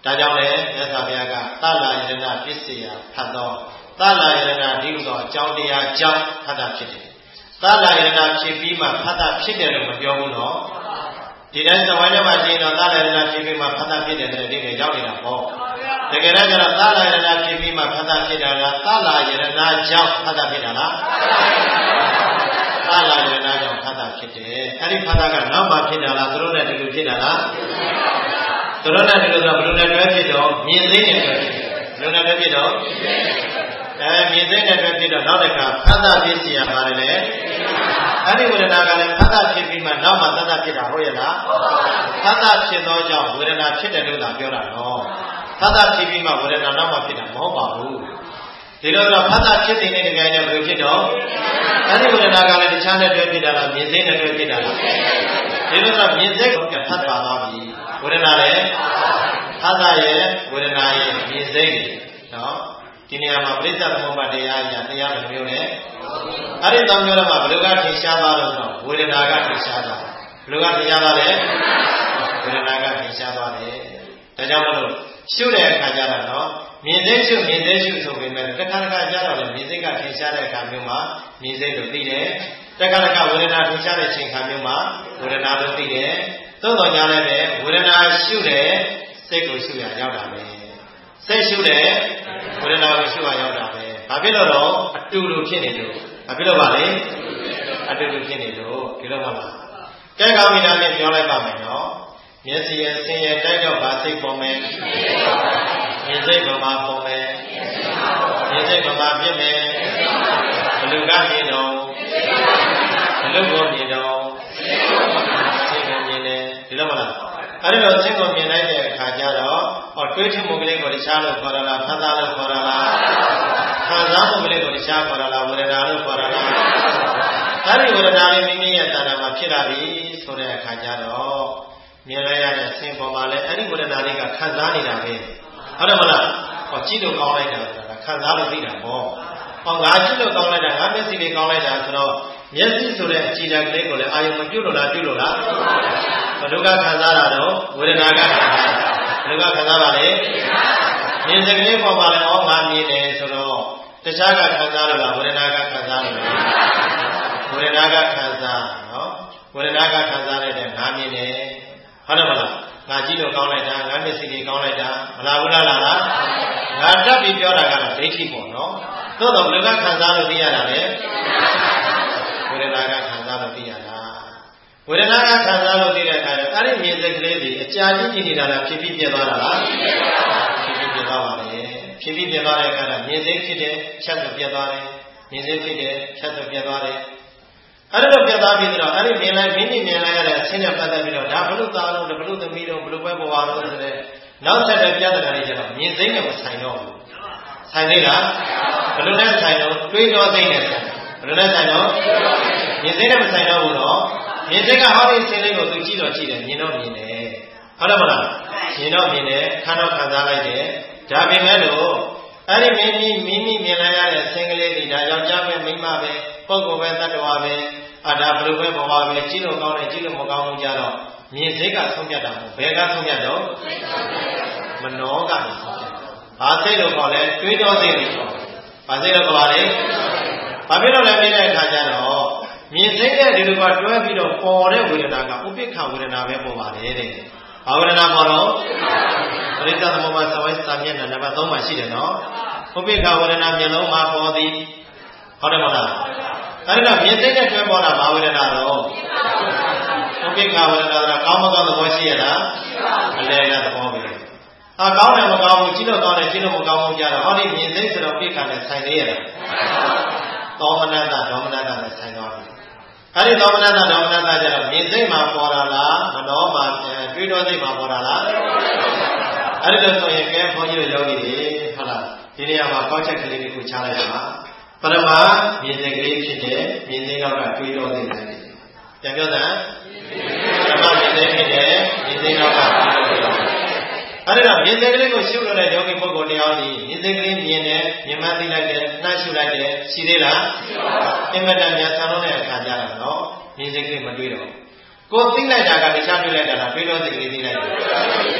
ဒါကြောင့်လည်းမြတ်စွာဘုရားကသလယရဏပစ္စယဖတ်သောသလယရဏဒီဟုသောအကြောင်းတရားကြောင့်ဖတ်တာဖြစ်တယ်သလယရဏဖြစ်ပြီးမှဖတ်တာဖြစ်တယ်လို့မပြောဘူးနော်ဒီတိုင်းသဝိုင်းထဲမှာရှင်းတော့သလယရဏဖြစ်ပြီးမှဖတ်တာဖြစ်တယ်တဲ့ဒီနေ့ရောက်နေတာပေါ့တကယ်တော့သလယရဏဖြစ်ပြီးမှဖတ်တာဖြစ်တာလားသလယရဏကြောင့်ဖတ်တာဖြစ်တာလားသလယရဏကြောင့်ဖတ်တာဖြစ်တယ်အဲ့ဒီဖတ်တာကနောက်မှဖြစ်တာလားသူတို့နဲ့ဒီလိုဖြစ်တာလားသူတို့နဲ့ဒီလိုဆိုဘယ်လိုနဲ့တွဲဖြစ်တော့မြင်သိနေတယ်ဘယ်လိုနဲ့တွဲဖြစ်တော့မြင်သိနေတွဲဖြစ်တော့နောက်တစ်ခါဖတ်တာဖြစ်စီရပါတယ်လေအဲ့ဒီဝေဒနာကလည်းဖတ်တာဖြစ်ပြီးမှနောက်မှသတ်တာဖြစ်တာဟုတ်ရဲ့လားဖတ်တာဖြစ်သောကြောင့်ဝေဒနာဖြစ်တယ်လို့သာပြောတာနော်ဖတ်တာဖြစ်ပြီးမှဝေဒနာနောက်မှဖြစ်တာမဟုတ်ပါဘူးဒီလိုတော့ဖတ်တာဖြစ်နေတဲ့ကြိုင်နဲ့ဘယ်လိုဖြစ်တော့အဲ့ဒီဝေဒနာကလည်းတခြားနဲ့တွဲဖြစ်တာလားမြင်သိနဲ့တွဲဖြစ်တာလားဒီလိုတော့မြင်သိကိုဖတ်ပါသွားပြီဝေဒနာလည်းဖတ်တာရဲ့ဝေဒနာရဲ့မြင်သိနော်ဒီနေရာမှာပရိစ္ဆေသမုပ္ပါဒတရားအရာတရားတစ်မျိုးနဲ့အဲ့ဒီသုံးမျိုးတော့မှဘယ်လိုကထင်ရှားသွားလို့ဆိုတော့ဝေဒနာကထင်ရှားသွားဘယ်လိုကထင်ရှားသွားလဲဝေဒနာကထင်ရှားသွားတယ်ဒါကြောင့်မလို့ရှုတဲ့အခါကျတော့နော်မြင်သိရှုဆိုပေမဲ့တစ်ခါတစ်ခါကျတော့လည်းမြင်သိကထင်ရှားတဲ့အခါမျိုးမှာမြင်သိလို့သိတယ်တစ်ခါတစ်ခါဝေဒနာထင်ရှားတဲ့ချိန်ခါမျိုးမှာဝေဒနာလို့သိတယ်သို့တော်ညာလည်းပဲဝေဒနာရှုတယ်စိတ်ကိုရှုရရောက်တာပဲစိတ်ရှုတယ်ဝေဒနာကိုရှုရရောက်တာပဲဘာဖြစ်လို့တော့အတူတူဖြစ်နေလို့ဘာဖြစ်လို့ပါလဲအတူတူဖြစ်နေလို့ဒီလိုမလားကဲကောင်းပြီလားနဲ့ပြောလိုက်ပါမယ်နော်မျက်စိရဲ့ဆင်းရဲတိုက်တော့ဗာစိတ်ပေါ်မယ်မြင်စိတ်ပေါ်မှာပေါ်မယ်မြင်စိတ်ပေါ်မှာပြည့်မယ်ဘလူကမြင်တော့ဘလူကိုမြင်တော့စိတ်ကိုမြင်တယ်ဒီလိုမလားအဲ့ဒီတော့စိတ်ကိုမြင်လိုက်တဲ့အခါကျတော့တွေးထမှုကလေးကိုတခြားလို့ခေါ်ရလားဖတ်သားလို့ခေါ်ရလားခံစားမှုကလေးကိုတခြားခေါ်ရလားဝေဒနာလို့ခေါ်ရလားအဲ့ဒီဝေဒနာလေးမိမိရဲ့တဏ္ဍာမှာဖြစ်လာပြီဆိုတဲ့အခါကျတော့မြင်လိုက်ရတဲ့စိတ်ပေါ်မှာလည်းအဲ့ဒီဝေဒနာလေးကခံစားနေတာပဲဟုတ်တယ်မလားကြည့်လို့ကောင်းလိုက်တာဆိုတာခံစားလို့သိတာပေါ့ငါကြည့်လို့ကောင်းလိုက်တာငါမျက်စိလေးကောင်းလိုက်တာဆိုတော့မျက်စိဆိုတဲ့အခြေခံကလေးကိုလည်းအာယုံမပြုတ်လို့လားပြုတ်လို့လားဘယ်လိုကခံစားတာတော့ဝေဒနာကခံစားတာဘယ်လိုကခံစားပါလဲမြင်စကလေးပေါ်မှာလည်းငါမြင်တယ်ဆိုတော့တခြားကခံစားလို့လားဝေဒနာကခံစားလို့လားဝေဒနာကခံစားနော်ဝေဒနာကခံစားလိုက်တဲ့ငါမြင်တယ်ဟုတ်တယ်မလားငါကြည့်လို့ကောင်းလိုက်တာငါမျက်စိလေးကောင်းလိုက်တာမလားဘူးလားငါတက်ပြီးပြောတာကတော့ဒိဋ္ဌိပေါ့နော်သို့တော့ဘယ်လိုကခံစားလို့သိရတာလဲဝေဒနာကခံစားလို့သိရတာဝေဒနာကခံစားလို့သိတဲ့အခါကျအဲ့ဒီမြင်စိတ်ကလေးတွေအကြာကြီးကြည့်နေတာလားဖြစ်ပြီးပြသွားတာလားဖြစ်ပြီးပြသွားပါလေဖြစ်ပြီးပြသွားတဲ့အခါကျမြင်စိတ်ဖြစ်တယ်ဖြတ်လို့ပြသွားတယ်မြင်စိတ်ဖြစ်တယ်ဖြတ်လို့ပြသွားတယ်အဲ့လိုပြသွားပြီးတော့အဲ့ဒီမြင်လိုက်မိမိမြင်လိုက်ရတဲ့အချင်းနဲ့ပတ်သက်ပြီးတော့ဒါဘလို့သားလို့ဘလို့သမီးတော့ဘလို့ပဲဘဝတော့ဆိုတဲ့နောက်ဆက်တဲ့ပြဿနာတွေကျတော့မြင်စိတ်နဲ့မဆိုင်တော့ဘူးဆိုင်သေးလားဘလို့နဲ့ဆိုင်တော့တွေးတော်စိတ်နဲ့ဆိုင်ဘလို့နဲ့ဆိုင်တော့မြင်စိတ်နဲ့မဆိုင်တော့ဘူးတော့မြင်စိတ်ကဟောဒီစိတ်လေးကိုသူကြည့်တော့ကြည့်တယ်မြင်တော့မြင်တယ်ဟုတ်တယ်မလားမြင်တော့မြင်တယ်ခံတော့ခံစားလိုက်တယ်ဒါပေမဲ့လို့အဲ့ဒီမိမိမြင်လိုက်ရတဲ့စိတ်ကလေးတွေဒါယောက်ျားပဲမိန်းမပဲပုဂ္ဂိုလ်ပဲတ attva ပဲဒါဘလို့ပဲဘဝပဲကြည့်လို့ကောင်းတယ်ကြည့်လို့မကောင်းဘူးကြတော့မြင်စိတ်ကဆုံးဖြတ်တာမဟုတ်ဘယ်ကဆုံးဖြတ်တော့မနောကဆုံးဖြတ်ဘာစိတ်လို့ခေါ်လဲတွေးတော်စိတ်လို့ခေါ်ဘာစိတ်လို့ခေါ်ပါလဲဘာဖြစ်လို့လဲပြတဲ့အခါကျတော့မြင်စိတ်နဲ့ဒီလိုကတွဲပြီးတော့ပေါ်တဲ့ဝေဒနာကဥပိ္ပခဝေဒနာပဲပေါ်ပါတယ်တဲ့ဘာဝေဒနာပေါ်တော့ပရိစ္ဆေသမုပ္ပါသဝိသမျက်နှာနံပါတ် 3 မှာရှိတယ်နော်ဥပိ္ပခဝေဒနာမျက်လုံးမှာပေါ်သည်ဟုတ်တယ်မလားအဲ့ဒါမြင်စိတ်နဲ့တွဲပေါ်တာဘာဝေဒနာတော့ဥပိ္ပခဝေဒနာကကောင်းမကောင်းသဘောရှိရလားအလဲကသဘောပဲကောင်းတယ်မကောင်းဘူးကြည့်လို့ကောင်းတယ်ကြည့်လို့မကောင်းဘူးကြတော့ဟောဒီမြင်စိတ်ဆိုတော့ဥပိ္ပခနဲ့ဆိုင်သေးရလားသောမနတဒေါမနတနဲ့ဆိုင်သွားပြီအဲ့ဒီသောမနတဒေါမနတကျတော့မြင်စိတ်မှာပေါ်တာလားမနောမှာတွေးတော်စိတ်မှာပေါ်တာလားအဲ့ဒီလိုဆိုရင်ကဲဘုန်းကြီးတို့ယောဂီတွေဟုတ်လားဒီနေရာမှာကောက်ချက်ကလေးကိုချလိုက်ရမှာပရမမြင်စိတ်ကလေးဖြစ်တယ်မြင်စိတ်တော့ကတွေးတော်စိတ်ပဲပြန်ပြောတာပရမမြင်စိတ်ဖြစ်တယ်မြင်စိတ်တော့ကတွေးတော်စိတ်အဲ့ဒါမြင်စိတ်ကလေးကိုရှုလို့တဲ့ယောဂီပုဂ္ဂိုလ်တရားကြီးမြင်စိတ်ကလေးမြင်တယ်မြင်မှသိလိုက်တယ်နှမ်းရှုလိုက်တယ်ရှိသေးလားရှိပါဘူးအင်မတန်များဆံလို့တဲ့အခါကျတော့နော်မြင်စိတ်ကလေးမတွေးတော့ကိုသိလိုက်တာကတခြားတွေးလိုက်တာလားတွေးတော်စိတ်ကလေးသိလိုက်တယ်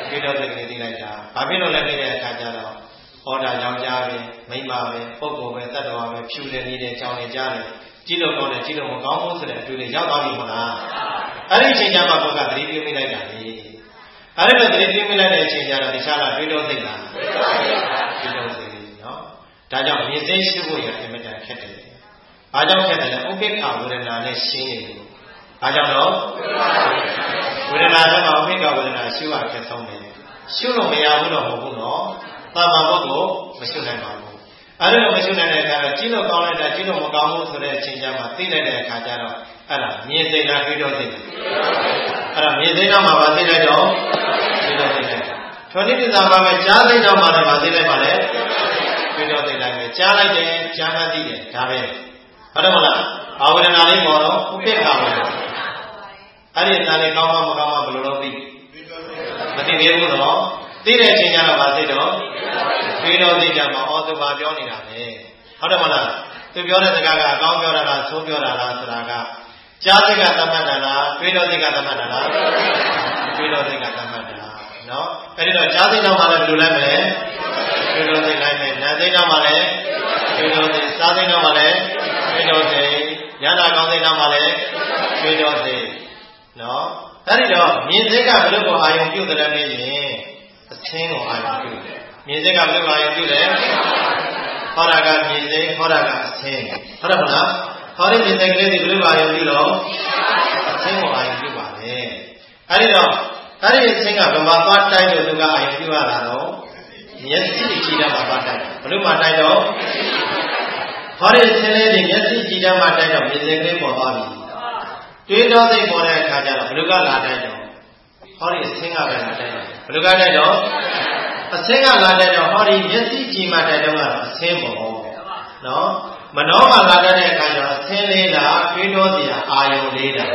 တွေးတောစိတ်ကလေးသိလိုက်တာဘာဖြစ်လို့လဲသိတဲ့အခါကျတော့ဩဒါယောက်ျားပဲမိန်းမပဲပုဂ္ဂိုလ်ပဲတတ္တဝါပဲဖြူတယ်နေတယ်ကြောင်နေကြတယ်ကြည့်လို့ကောင်းတယ်ကြည့်လို့မကောင်းဘူးဆိုတဲ့အတွေ့အကြုံရောက်သွားပြီမလားအဲ့ဒီအချိန်ကျမှကိုယ်ကသတိပြုမိလိုက်တာလေအဲ့ဒီလိုသတိပြုမိလိုက်တဲ့အချိန်ကျတော့တခြားလားတွေးတောစိတ်လားတွေးတောစိတ်နော်ဒါကြောင့်မြင်သိရှိဖို့ရအင်မတန်ခက်တယ်ဘာကြောင့်ခက်တယ်လဲဥပိ္ပခဝေဒနာနဲ့ရှင်းနေလို့ဘာကြောင့်တော့ဝေဒနာတော့ဥပိ္ပခဝေဒနာရှုရခက်ဆုံးပဲရှုလို့မရဘူးတော့မဟုတ်ဘူးနော်သာမန်ပုဂ္ဂိုလ်မရှုနိုင်ပါဘူးအဲ့လိုမရှုနိုင်တဲ့အခါတော့ကြည့်လို့ကောင်းလိုက်တာကြည့်လို့မကောင်းဘူးဆိုတဲ့အချိန်ကျမှသိလိုက်တဲ့အခါကျတော့အဲ့ဒါမြင်စိတ်လားတွေးတောစိတ်အဲ့ဒါမြင်စိတ်တော့မှသိလိုက်တော့တွေးတောစိတ်လိုက်ထိုနည်းပြသာပါပဲကြားစိတ်တော့မှလည်းသိလိုက်ပါလေတွေးတောစိတ်လိုက်ပဲကြားလိုက်တယ်ကြားမှသိတယ်ဒါပဲဟုတ်တယ်မလားဘာဝေဒနာလေးပေါ်တော့ဥပိ္ပခဝေဒနာအဲ့ဒီသားလေးကောင်းမှမကောင်းမှဘယ်လိုလုပ်သိမသိသေးဘူးနော်သိတဲ့အချိန်ကျတော့သိတော့တွေးတောစိတ်ကြမှာသူဘာပြောနေတာလဲဟုတ်တယ်မလားသူပြောတဲ့စကားကအကောင်းပြောတာလားဆိုးပြောတာလားဆိုတာကကြားစိတ်ကသတ်မှတ်တာလားတွေးတောစိတ်ကသတ်မှတ်တာလားတွေးတောစိတ်ကသတ်မှတ်တာနော်အဲ့ဒီတော့ကြားစိတ်တော့မှလည်းဘယ်လိုလိုက်မလဲတွေးတောစိတ်လိုက်မယ်နာစိတ်တော့မှလည်းတွေးတောစိတ်စားစိတ်တော့မှလည်းတွေးတောစိတ်ဉာဏ်ကောင်းစိတ်တော့မှလည်းတွေးတောစိတ်နော်အဲ့ဒီတော့မြင်စိတ်ကဘယ်လိုကိုအာယုံပြုတယ်လဲမေးရင်အသင်းကိုအာယုံပြုတယ်မြင်စိတ်ကဘယ်လိုအာယုံပြုလဲဟောတာကမြင်စိတ်ဟောတာကအသင်းဟုတ်တယ်မလားဟောတဲ့မြင်စိတ်ကလေးတွေဘယ်လိုအာယုံပြုတော့အသင်းကိုအာယုံပြုပါပဲအဲ့ဒီတော့အဲ့ဒီအသင်းကဘယ်မှာသွားတိုက်လို့သူကအာယုံပြုရတာတော့မျက်စိကြည့်တတ်မှာသွားတိုက်ဘယ်လိုမှတိုက်တော့ဟောတဲ့ဆင်းလေးတွေမျက်စိကြည့်တတ်မှာတိုက်တော့မြင်စိတ်ကလေးပေါ်သွားပြီတွေးတောစိတ်ပေါ်တဲ့အခါကျတော့ဘယ်လိုကလာတိုက်တော့ဟောဒီအသင်းကပဲလာတိုက်တော့ဘယ်လိုကတိုက်တော့အသင်းကလာတဲ့တော့ဟောဒီမျက်စိကြည့်မှတဲ့တော့ကတော့အသင်းပေါ့နော်မနှောမှလာတဲ့အခါကျတော့အသင်းလေးလားတွေးတောစရာအာယုံလေးလား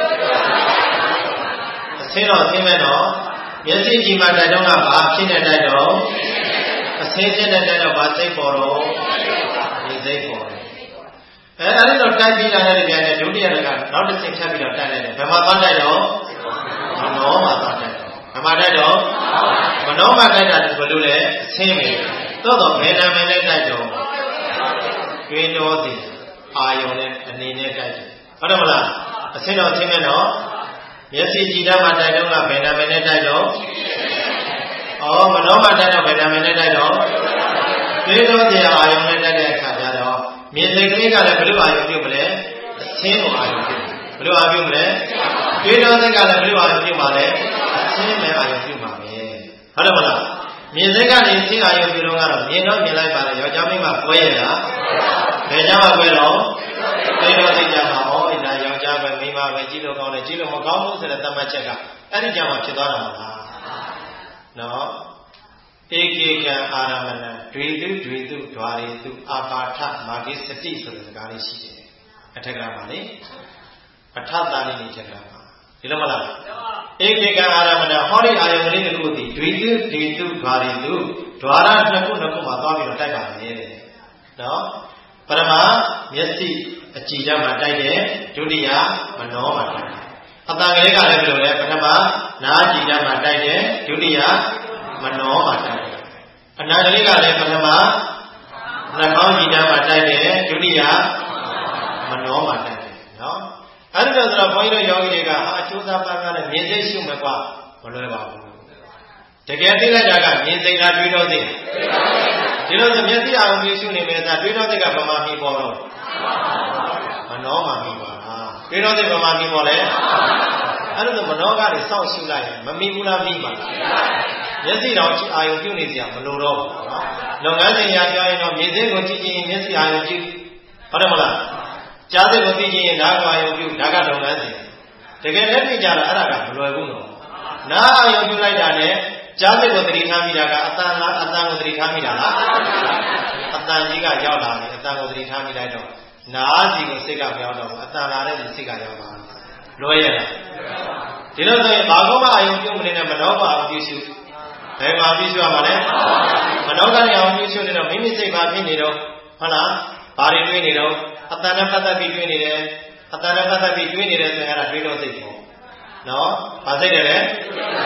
အသင်းတော့အသင်းမဲ့တော့မျက်စိကြည့်မှတဲ့တော့ကဘာဖြစ်နေတဲ့တော့အသင်းဖြစ်တဲ့တော့ဘာစိတ်ပေါ်တော့ဒီစိတ်ပေါ်တယ်အဲ့ဒီတော့တိုက်ပြီးလာတဲ့ပြန်နဲ့ဒုတိယကနောက်တစ်ဆင့်ဖြတ်ပြီးတော့တိုက်လိုက်တယ်ဘယ်မှာသွားတိုက်တော့မနှောမှာသွားတိုက်ဘယ်မှာတိုက်တော့မနှောမှာတိုက်တာဘယ်လိုလဲအဆင်းပဲတော့ဘယ်နာမည်နဲ့တိုက်တော့တွေးတောစီအာယုံနဲ့အနေနဲ့တိုက်တယ်ဟုတ်တယ်မလားအဆင်းတော့ဆင်းမဲ့တော့မျက်စိကြည့်တတ်မှတိုက်တော့ကဘယ်နာမည်နဲ့တိုက်တော့မနှောမှာတိုက်တော့ဘယ်နာမည်နဲ့တိုက်တော့တွေးတောစီအာယုံနဲ့တိုက်တဲ့အခါကျတော့မြင်စိတ်ကလေးကလည်းဘယ်လိုအာယုံပြုမလဲအသင်းကိုအာယုံပြုဘယ်လိုအာယုံပြုမလဲတွေးတောစိတ်ကလည်းဘယ်လိုအာယုံပြုပါလဲအသင်းနဲ့အာယုံပြုပါမယ်ဟုတ်တယ်မလားမြင်စိတ်ကနေသင်းအာယုံပြုတော့ကတော့မြင်တော့မြင်လိုက်ပါလေယောက်ျားမိန်းမပွဲရလားဘယ်ကြမှာပွဲတော့တွေးတောစိတ်ကြမှာအဲ့ဒါယောက်ျားပဲမိန်းမပဲကြည့်လို့ကောင်းတယ်ကြည့်လို့မကောင်းဘူးဆိုတဲ့သတ်မှတ်ချက်ကအဲ့ဒီကြမှာဖြစ်သွားတာမလားနော်ဧကေကံအာရမဏတွေတုဓွာရီတုအာပါထမာဂိစတိဆိုတဲ့စကားလေးရှိတယ်အထက်ကပါလေအထသာလိနေထက်ကပါဒီလိုမလားဧကေကံအာရမဏဟောဒီအာယုံလေးတစ်ခုသည်ဓွာရီတုဓွာရနှစ်ခုမှာသွားပြီးတော့တိုက်ပါလေတဲ့နော်ပရမမျက်စိအကြည့်ရမှာတိုက်တယ်ဒုတိယမနောမှာတိုက်တယ်အတန်ကလေးကလည်းဘယ်လိုလဲပထမနားကြည့်ရမှာတိုက်တယ်ဒုတိယမနောမှာတိုက်တယ်အနာကလေးကလည်းပထမနှာခေါင်းကြည့်တတ်မှာတိုက်တယ်ဒုတိယမနောမှာတိုက်တယ်နော်အဲ့ဒီတော့ဆိုတော့ဘုန်းကြီးတို့ယောဂီတွေကအကျိုးစားပန်းကားနဲ့မြင်စိတ်ရှုမယ်ကွာမလွယ်ပါဘူးတကယ်သိလိုက်တာကမြင်စိတ်လားတွေးတောစိတ်ဒီလိုဆိုမျက်စိအာရုံပြုရှုနေမယ်ဆိုတွေးတောစိတ်ကဘာမှမီပေါ်တော့မနောမှာမီပါလားတွေးတောစိတ်ဘာမှမီပေါ်လဲအဲ့လိုဆိုမနောကနေစောင့်ရှုလိုက်ရင်မမီဘူးလားမီပါလားမျက်စိတော်အာယုံပြုနေစရာမလိုတော့ဘူးနော်လုပ်ငန်းစဉ်ရာပြောရင်တော့မြင်စိတ်ကိုကြည့်ရင်မျက်စိအာယုံပြုဟုတ်တယ်မလားကြားစိတ်ကိုသိရင်နားအာယုံပြုဒါကလုပ်ငန်းစဉ်တကယ်လည်းသိကြတာအဲ့ဒါကမလွယ်ဘူးနော်နားအာယုံပြုလိုက်တာနဲ့ကြားစိတ်ကိုသတိထားမိတာကအတန်လားအတန်ကိုသတိထားမိတာလားအတန်ကြီးကရောက်လာတယ်အတန်ကိုသတိထားမိလိုက်တော့နားစီကိုစိတ်ကမရောက်တော့ဘူးအတန်လာတဲ့စိတ်ကရောက်လာတယ်လွယ်ရလားဒီလိုဆိုရင်ဘာကောမှအာယုံပြုမနေနဲ့မနောပါအာယုံပြုရှုဘယ်မှာပြုရှုရမှာလဲမနောကနေအာယုံပြုရှုနေတော့မိမိစိတ်ဘာဖြစ်နေတော့ဟုတ်လားဘာတွေတွေးနေတော့အတန်နဲ့ပတ်သက်ပြီးတွေးနေတယ်အတန်နဲ့ပတ်သက်ပြီးတွေးနေတယ်ဆိုရင်အဲ့ဒါတွေးတော့စိတ်ပေါ့နော်ဘာစိတ်တယ်လဲ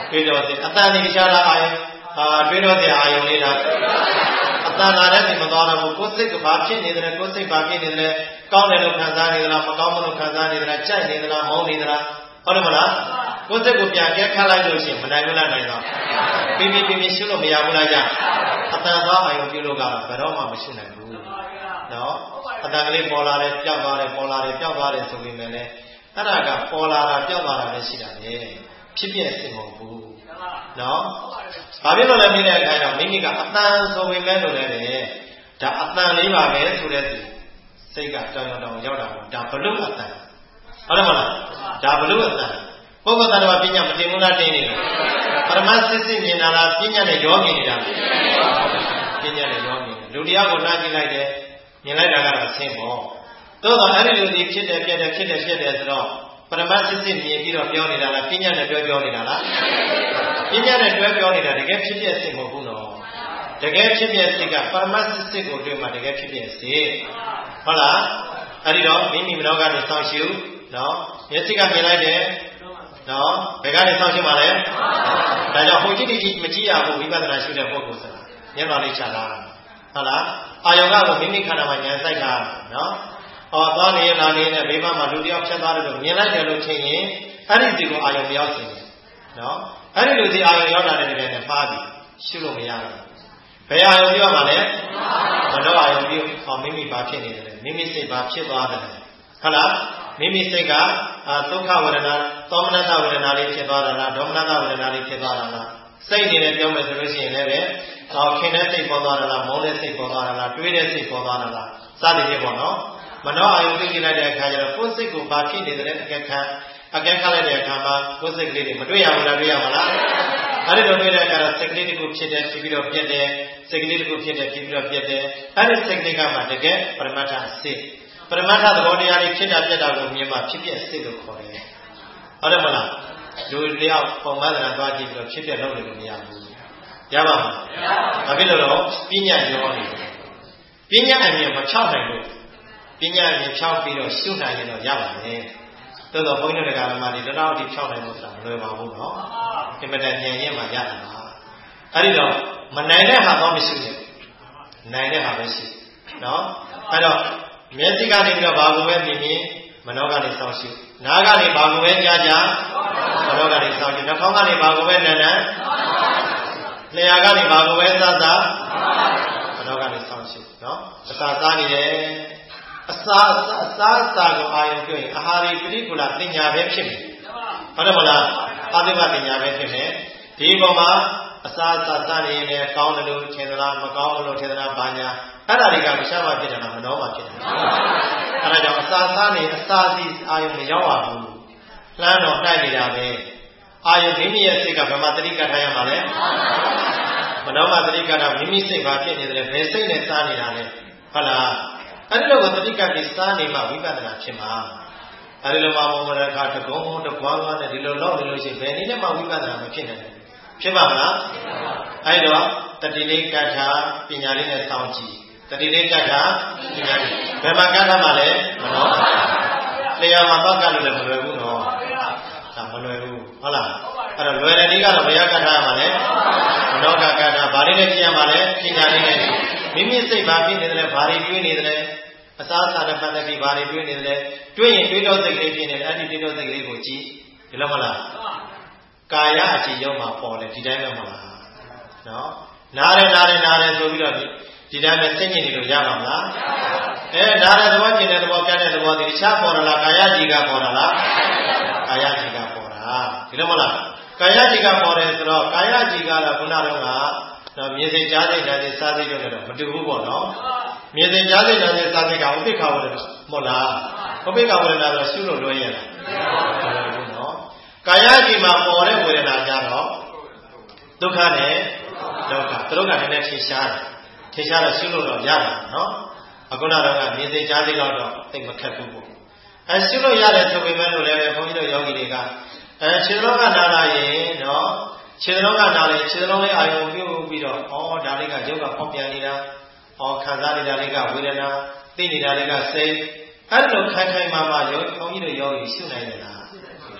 တွေ့တော့စီအတန်ဒီချာလာအာယုတွေ့တော့စီအာယုလေးလားအတန်လာတဲ့ဒီမသွားတော့ဘူးကိုယ်စိတ်ကဘာဖြစ်နေတယ်ကိုယ်စိတ်ဘာဖြစ်နေတယ်ကောင်းတယ်လို့ခံစားနေသလားမကောင်းဘူးလို့ခံစားနေသလားကြိုက်နေသလားမုန်းနေသလားဟုတ်တယ်မလားကိုယ်စိတ်ကိုပြန်ကဲခတ်လိုက်လို့ရှိရင်မနိုင်ဘူးလားနိုင်တော့ပြင်းရှုလို့မရဘူးလားကြအတန်သွားအာယုပြုလို့ကတော့ဘယ်တော့မှမရှုနိုင်ဘူးနော်အတန်ကလေးပေါ်လာတယ်ပျောက်သွားတယ်ပေါ်လာတယ်ပျောက်သွားတယ်ဆိုပေမဲ့လည်းအဲ့ဒါကပေါ်လာတာပျောက်သွားတာလည်းရှိတာလေဖြစ်ပြစစ်မဟုတ်ဘူးနော်ဘာဖြစ်လို့လဲမိတဲ့အခါကျတော့မိမိကအတန်ဆိုပေမဲ့လို့လည်းဒါအတန်လေးပါပဲဆိုတဲ့စိတ်ကတောင်းတောင်းရောက်တာပေါ့ဒါဘလို့အတန်ဟုတ်တယ်မလားဒါဘလို့အတန်ပုဂ္ဂိုလ်သတ္တဝါပညာမတင်ဘူးလားတင်နေတယ်ပရမတ်စစ်စစ်မြင်လာတာပညာနဲ့ရောမြင်နေတာပညာနဲ့ရောမြင်လူတရားကိုနှားကြည့်လိုက်တယ်မြင်လိုက်တာကတော့ဆင်းပေါ့သို့တော့အဲ့ဒီလူဒီဖြစ်တယ်ပြက်တယ်ဖြစ်တယ်ဖြစ်တယ်ဆိုတော့ပရမတ်စစ်စစ်မြင်ပြီးတော့ပြောနေတာလားပညာနဲ့ပြောနေတာလားပညာနဲ့တွဲပြောနေတာတကယ်ဖြစ်ပြစစ်မဟုတ်ဘူးနော်တကယ်ဖြစ်ပြစစ်ကပရမတ်စစ်စစ်ကိုတွေ့မှတကယ်ဖြစ်ပြစစ်ဟုတ်လားအဲ့ဒီတော့မိမိမနောကနေစောင့်ရှုနော်မျက်စိကမြင်လိုက်တယ်နော်ဘယ်ကနေစောင့်ရှုမှာလဲဒါကြောင့်ဟိုကြည့်မကြည့်ရဘူးဝိပဿနာရှုတဲ့ပုဂ္ဂိုလ်ဆိုတာမျက်မှောက်လေးချလာဟုတ်လားအာယုံကတော့မိမိခန္ဓာမှာဉာဏ်စိုက်တာနော်သွားနေရလာနေနဲ့ဘေးမှာလူတယောက်ဖြတ်သွားတယ်လို့မြင်လိုက်တယ်လို့ထင်ရင်အဲ့ဒီစီကိုအာယုံမရောက်စေဘူးနော်အဲ့ဒီလူစီအာယုံရောက်တာတဲ့တကယ်နဲ့ဖားပြီးရှုလို့မရဘူးဘယ်အာယုံပြောမှာလဲမနောအာယုံပြောမိမိဘာဖြစ်နေတယ်မိမိစိတ်ဘာဖြစ်သွားတယ်ဟုတ်လားမိမိစိတ်ကဒုက္ခဝေဒနာသောမနတဝေဒနာလေးဖြစ်သွားတာလားဒေါမနတဝေဒနာလေးဖြစ်သွားတာလားစိတ်နေနဲ့ပြောမယ်ဆိုလို့ရှိရင်လည်းခင်တဲ့စိတ်ပေါ်သွားတာလားမုန်းတဲ့စိတ်ပေါ်သွားတာလားတွေးတဲ့စိတ်ပေါ်သွားတာလားစသဖြင့်ပေါ့နော်မနောအာယုသိကြည့်လိုက်တဲ့အခါကျတော့ကိုယ်စိတ်ကိုဘာဖြစ်နေတယ်အကဲခတ်လိုက်တဲ့အခါမှာကိုယ်စိတ်ကလေးတွေမတွေ့ရဘူးလားတွေ့ရမလားအဲ့ဒီလိုတွေ့တဲ့အခါတော့စိတ်ကလေးတစ်ခုဖြစ်တယ်ဖြစ်ပြီးတော့ပြတ်တယ်စိတ်ကလေးတစ်ခုဖြစ်တယ်ဖြစ်ပြီးတော့ပြတ်တယ်အဲ့ဒီစိတ်ကလေးကမှတကယ်ပရမတ္ထစိတ်ပရမတ္ထသဘောတရားလေးဖြစ်တာပြတ်တာကိုမြင်မှဖြစ်ပြစိတ်လို့ခေါ်တယ်ဟုတ်တယ်မလားလူတယောက်ပုံမှန်ကသွားကြည့်ပြီးတော့ဖြစ်ပြလုပ်လို့မရဘူးရပါ့မလားဘာဖြစ်လို့လဲပညာရောနေပညာအမြင်မချောက်နိုင်လို့ပညာအမြင်ဖြောက်ပြီးတော့ရှုနိုင်ရင်တော့ရပါတယ်သို့တော့ဘုန်းကြီးတို့ကဓမ္မတွေတတော်တိဖြောက်နိုင်လို့ဆိုတာမလွယ်ပါဘူးနော်ဒီမတန်ဉာဏ်ရင်းမှရတာပါအဲ့ဒီတော့မနိုင်တဲ့ဟာတော့မရှိဘူးနိုင်တဲ့ဟာပဲရှိနော်အဲ့တော့မျက်စိကနေပြီးတော့ဘာကိုပဲမြင်မြင်မနောကနေစောင့်ရှုနားကနေဘာကိုပဲကြားကြားမနောကနေစောင့်ရှုနှာခေါင်းကနေဘာကိုပဲနန်းနန်းလျှာကနေဘာကိုပဲစားစားမနောကနေစောင့်ရှုနော်အစာစားနေတယ်အစာကိုအာရုံပြုရင်အာဟာရီပရိကုလပညာပဲဖြစ်မယ်ဟုတ်တယ်မလားအာသိမပညာပဲဖြစ်မယ်ဒီပုံမှာအစာစားနေရင်ကောင်းတယ်လို့ထင်သလားမကောင်းဘူးလို့ထင်သလားဘာညာအဲ့ဒါတွေကမရှားမှဖြစ်တယ်လားမနှောမှဖြစ်တယ်အဲ့ဒါကြောင့်အစာစားနေအစာစီအာရုံမရောက်ပါဘူးလှမ်းတော့တိုက်နေတာပဲအာယုမိမိရဲ့စိတ်ကဘယ်မှာတတိကထားရမှာလဲမနောမတတိကထားမိမိစိတ်ဘာဖြစ်နေတယ်ဘယ်စိတ်နဲ့စားနေတာလဲဟုတ်လားအဲ့ဒီလိုကိုတတိကပြီးစားနေမှဝိပဿနာဖြစ်မှာအဲ့ဒီလိုမှမောမရခတကုံတကွားကွာနဲ့ဒီလိုလောက်နေလို့ရှိရင်ဘယ်နည်းနဲ့မှဝိပဿနာမဖြစ်နိုင်ဘူးဖြစ်ပါမလားအဲ့တော့တတိလေးကထားပညာလေးနဲ့စောင့်ကြည့်တတိလေးကထားပညာလေးဘယ်မှာကထားမှလဲမနောတရားမှာတော့ကလို့လည်းမလွယ်ဘူးနော်ဒါမလွယ်ဘူးဟုတ်လားအဲ့တော့လွယ်တဲ့နည်းကတော့ဘယ်ကထားရမှာလဲမနောကထားဘာလေးနဲ့ကြည့်ရမှာလဲပညာလေးနဲ့မိမိစိတ်ဘာဖြစ်နေတယ်လဲဘာတွေတွေးနေတယ်လဲအစားအစာနဲ့ပတ်သက်ပြီးဘာတွေတွေးနေတယ်လဲတွေးရင်တွေးတော့စိတ်ကလေးဖြစ်နေတယ်အဲ့ဒီတွေးတော့စိတ်ကလေးကိုကြည့်ဒီလိုမလားကာယအကြည့်ရောက်မှာပေါ်တယ်ဒီတိုင်းပဲမလားနော်နားတယ်ဆိုပြီးတော့ဒီတိုင်းပဲစိတ်ညစ်နေလို့ရပါမလားနားတဲ့သဘောကျင်တဲ့သဘောကြားတဲ့သဘောဒီတခြားပေါ်လာလားကာယကြည့်ကပေါ်လာလားကာယကြည့်ကပေါ်တာဒီလိုမလားကာယကြည့်ကပေါ်တယ်ဆိုတော့ကာယကြည့်ကတော့ခုနကတော့မြေစိတ်ကြားစိတ်နဲ့စားစိတ်တို့လည်းမတူဘူးပေါ့နော်မြေစိတ်ကြားစိတ်နဲ့စားစိတ်ကဥပိ္ပခဝရဏမဟုတ်လားဥပိ္ပခဝရဏဆိုရှုလို့လွှဲရလားမလွယ်ဘူးနော်ကာယကြည့်မှာပေါ်တဲ့ဝေဒနာကြတော့ဒုက္ခနဲ့ဒုက္ခသူတို့ကလည်းနည်းနည်းထင်ရှားတော့ရှုလို့တော့ရတာနော်အခုနကတော့မြေစိတ်ကြားစိတ်တော့သိမခက်ဘူးပေါ့ရှုလို့ရတယ်ဆိုပေမဲ့လို့လည်းဘုန်းကြီးတို့ယောဂီတွေကခြေလုံးကနာလာရင်နော်ခြေလုံးကနာလေခြေလုံးလေးအာယုံပြုပြီးတော့ဒါလေးကရုပ်ကပေါက်ပြန်နေတာခံစားနေတာလေးကဝေဒနာသိနေတာလေးကစိတ်အဲ့လိုခိုင်မာယောဘုန်းကြီးတို့ယောဂီရှုနိုင်တယ်လား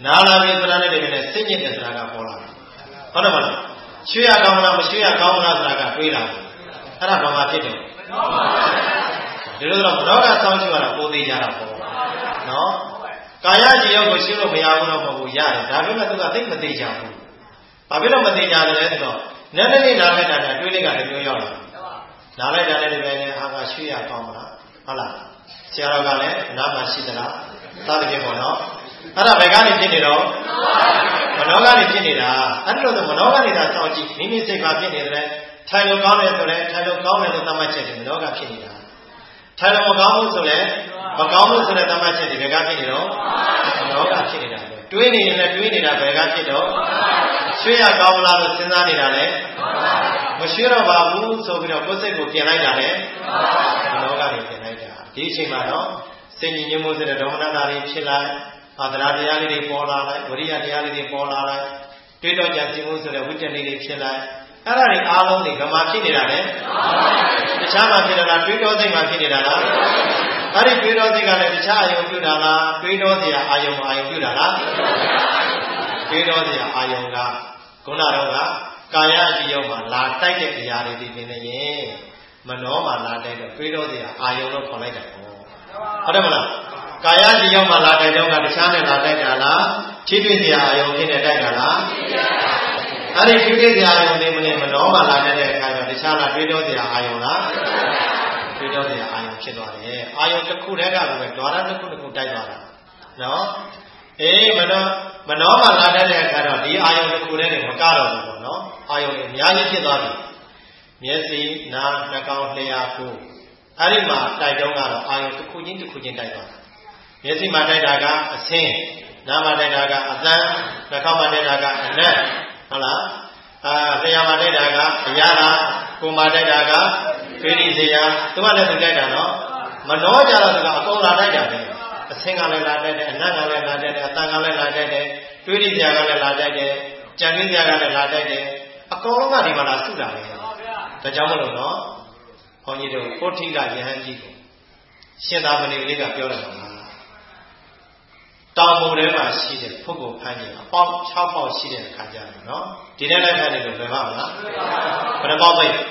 နာလာပြီဆိုတာနဲ့တည်းနဲ့စိတ်ညစ်တယ်ဆိုတာကပေါ်လာဟုတ်တယ်မလားရွှေရကောင်းမလားမရွှေရကောင်းမလားဆိုတာကတွေးလာအဲ့ဒါဘာမှဖြစ်တယ်ဒီလိုတော့မနောကစောင့်ရှုရတာပိုသေးကြတာပေါ့နော်ကာယကြည်ရောက်ကိုရှုလို့မရဘူးတော့မဟုတ်ဘူးရတယ်ဒါပေမဲ့သူကသိမသေးကြဘူးဘာဖြစ်လို့မသေးကြလဲဆိုတော့နည်းနည်းလေးနားလိုက်တာနဲ့တွေးလိုက်ကလည်းပြောရောက်လာနားလိုက်တာနဲ့ဒီပဲနဲ့အာကရွှေရကောင်းမလားဟုတ်လားဆရာတော်ကလည်းနားမှာရှိသလားသာသဖြင့်ပေါ့နော်အဲ့ဒါဘယ်ကနေဖြစ်နေတော့မနောကနေဖြစ်နေတာအဲ့လိုဆိုမနောကနေသာစောင့်ကြည့်မိမိစိတ်ကဖြစ်နေတယ်ထိုင်လို့ကောင်းတယ်ဆိုလည်းထိုင်လို့ကောင်းတယ်လို့သတ်မှတ်ချက်တွေမနောကဖြစ်နေတာထိုင်လို့မကောင်းဘူးဆိုလည်းမကောင်းဘူးဆိုတဲ့သတ်မှတ်ချက်တွေဘယ်ကဖြစ်နေတော့မနောကဖြစ်နေတာပဲတွေးနေရင်လည်းတွေးနေတာဘယ်ကဖြစ်တော့ရွှေရကောင်းလားလို့စဉ်းစားနေတာလေမရွှေတော့ပါဘူးဆိုပြီးတော့ကိုယ်စိတ်ကိုပြင်လိုက်တာလေမနောကနေပြင်လိုက်တာဒီအချိန်မှာတော့စိတ်ညစ်ညူးမှုဆိုတဲ့ဒေါမနတာတွေဖြစ်လိုက်အာသရာတရားလေးတွေပေါ်လာလိုက်ဝိရိယတရားလေးတွေပေါ်လာလိုက်တွေးတော့ကြံစည်မှုဆိုတဲ့ဝိတ္တလေးတွေဖြစ်လိုက်အဲ့ဒါတွေအားလုံးတွေဗမာဖြစ်နေတာလေတခြားမှာဖြစ်တာတွေးတော့စိတ်မှာဖြစ်နေတာလားအဲ့ဒီတွေးတော့စိတ်ကလည်းတခြားအာယုံပြုတာလားတွေးတော့စရာအာယုံပြုတာလားတွေးတော့စရာအာယုံကခုနတော့ကကာယအကြည့်ရောက်မှာလာတိုက်တဲ့အရာတွေဒီနေရင်မနောမှာလာတိုက်တော့တွေးတော့စရာအာယုံလို့ခေါ်လိုက်တာပေါ့ဟုတ်တယ်မလားကာယကြည်ရောက်မှလာတိုက်တော့ကတခြားနဲ့လာတိုက်တာလားထိတွေ့စရာအာယုံဖြစ်နေတိုက်တာလားအဲ့ဒီထိတွေ့စရာအာယုံတွေမနဲ့မနောမှလာတိုက်တဲ့အခါကျတော့တခြားလားတွေးတော့စရာအာယုံလားတွေးတော့စရာအာယုံဖြစ်သွားတယ်အာယုံတစ်ခုတည်းကပဲဒွါရတစ်ခုတစ်ခုတိုက်သွားတာနော်အေးမနောမှလာတိုက်တဲ့အခါတော့ဒီအာယုံတစ်ခုတည်းနဲ့မကတော့ဘူးပေါ့နော်အာယုံတွေအများကြီးဖြစ်သွားပြီမျက်စိနားနှာခေါင်းလျှာကိုအဲ့ဒီမှာတိုက်တော့ကတော့အာယုံတစ်ခုချင်းတိုက်သွားတာမျက်စိမှာတိုက်တာကအဆင်းနားမှာတိုက်တာကအသံနှာခေါင်းမှာတိုက်တာကအနက်ဟုတ်လားလျှာမှာတိုက်တာကအရာသာကိုယ်မှာတိုက်တာကဒွေဒီစရာသူကလည်းသူတိုက်တာနော်မနှောကြတော့သူကအကုန်လာတိုက်တာပဲအဆင်းကလည်းလာတိုက်တယ်အနက်ကလည်းလာတိုက်တယ်အသံကလည်းလာတိုက်တယ်ဒွေဒီစရာကလည်းလာတိုက်တယ်ကြံရင်းစရာကလည်းလာတိုက်တယ်အကုန်လုံးကဒီမှာလာစုတာပဲဒါကြောင့်မလို့နော်ဘုန်းကြီးတို့ကိုဋ္ဌိကယဟန်ကြီးကိုရှင်သာမဏေလေးကပြောတယ်ကောတောင်ပေါ်ထဲမှာရှိတဲ့ဖုတ်ကိုဖမ်းကြည့်အပေါက်6ပေါက်ရှိတဲ့အခါကျတော့နော်ဒီထဲလိုက်ဖမ်းနေလို့ဘယ်မှာမလားဘယ်နှပေါက်ပိတ်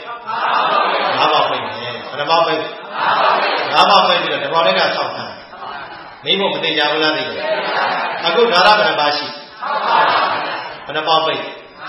5ပေါက်ပိတ်မယ်ဘယ်နှပေါက်ပိတ်5ပေါက်ပိတ်ပြီးတော့ဒီပေါက်လေးကဆောက်ဖမ်းမိဖို့မသိကြဘူးလားသိတယ်အခုဓာရဘယ်နှပါရှိဘယ်နှပေါက်ပိတ်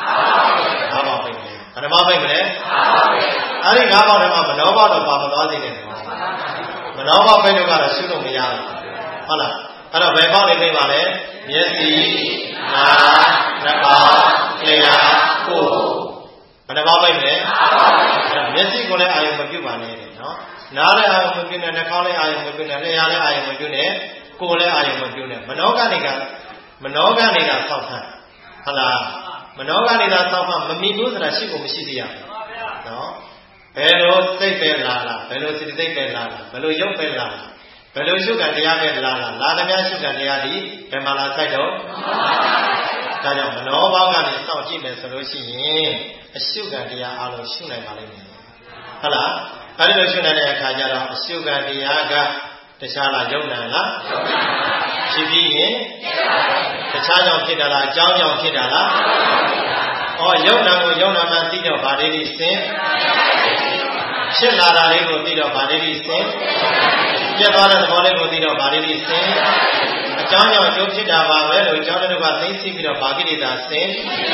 5ပေါက်ပိတ်မယ်ဘယ်နှပေါက်ပိတ်မလဲအဲ့ဒီ5ပေါက်ထဲမှာမနောပေါက်တော့ပါမသွားသေးတယ်မနောပေါက်ပိတ်တော့ကတော့ရှုလို့မရဘူးဟုတ်လားအဲ့တော့ဘယ်ပေါက်နေပြီပါလဲမျက်စိနားနှာခေါင်းလျှာကိုယ်ဘယ်နှပေါက်ပိတ်မလဲမျက်စိကိုလည်းအာရုံမပြုပါနဲ့နော်နားလည်းအာရုံမပြုနဲ့နှာခေါင်းလည်းအာရုံမပြုနဲ့လျှာလည်းအာရုံမပြုနဲ့ကိုယ်လည်းအာရုံမပြုနဲ့မနောကနေကဆောက်ဖန်ဟုတ်လားမနောကနေကဆောက်ဖန်မမီဘူးဆိုတာရှိဖို့မရှိသေးရဘူးနော်ဘယ်လိုစိတ်ပဲလာလားဘယ်လိုစိတ်ပဲလာလားဘယ်လိုရုပ်ပဲလာလားဘယ်လိုရှုခံတရားပဲလာသမျှရှုခံတရားဒီဘယ်မှာလာဆိုင်တော့ဒါကြောင့်မနောဘောင်းကနေစောင့်ကြည့်မယ်ဆိုလို့ရှိရင်အရှုခံတရားအလုံးရှုနိုင်ပါလိမ့်မယ်ဟုတ်လားအဲဒီလိုရှုနိုင်တဲ့အခါကျတော့အရှုခံတရားကတခြားလားယုံနာလားဖြစ်ပြီးရင်တခြားကြောင့်ဖြစ်တာလားအကြောင်းကြောင့်ဖြစ်တာလားယုံနာကိုယုံနာမှသိတော့ဗာဒိဋ္ဌိစင်ဖြစ်လာတာလေးကိုသိတော့ဗာဒိဋ္ဌိစင်ပြတ်သွားတဲ့သဘောလေးကိုသိတော့ဗာဒိဋ္ဌိစင်အကြောင်းကြောင့်အကျိုးဖြစ်တာပါပဲလို့အကြောင်းတွေကသိသိပြီးတော့ဗာကိရိတာစင်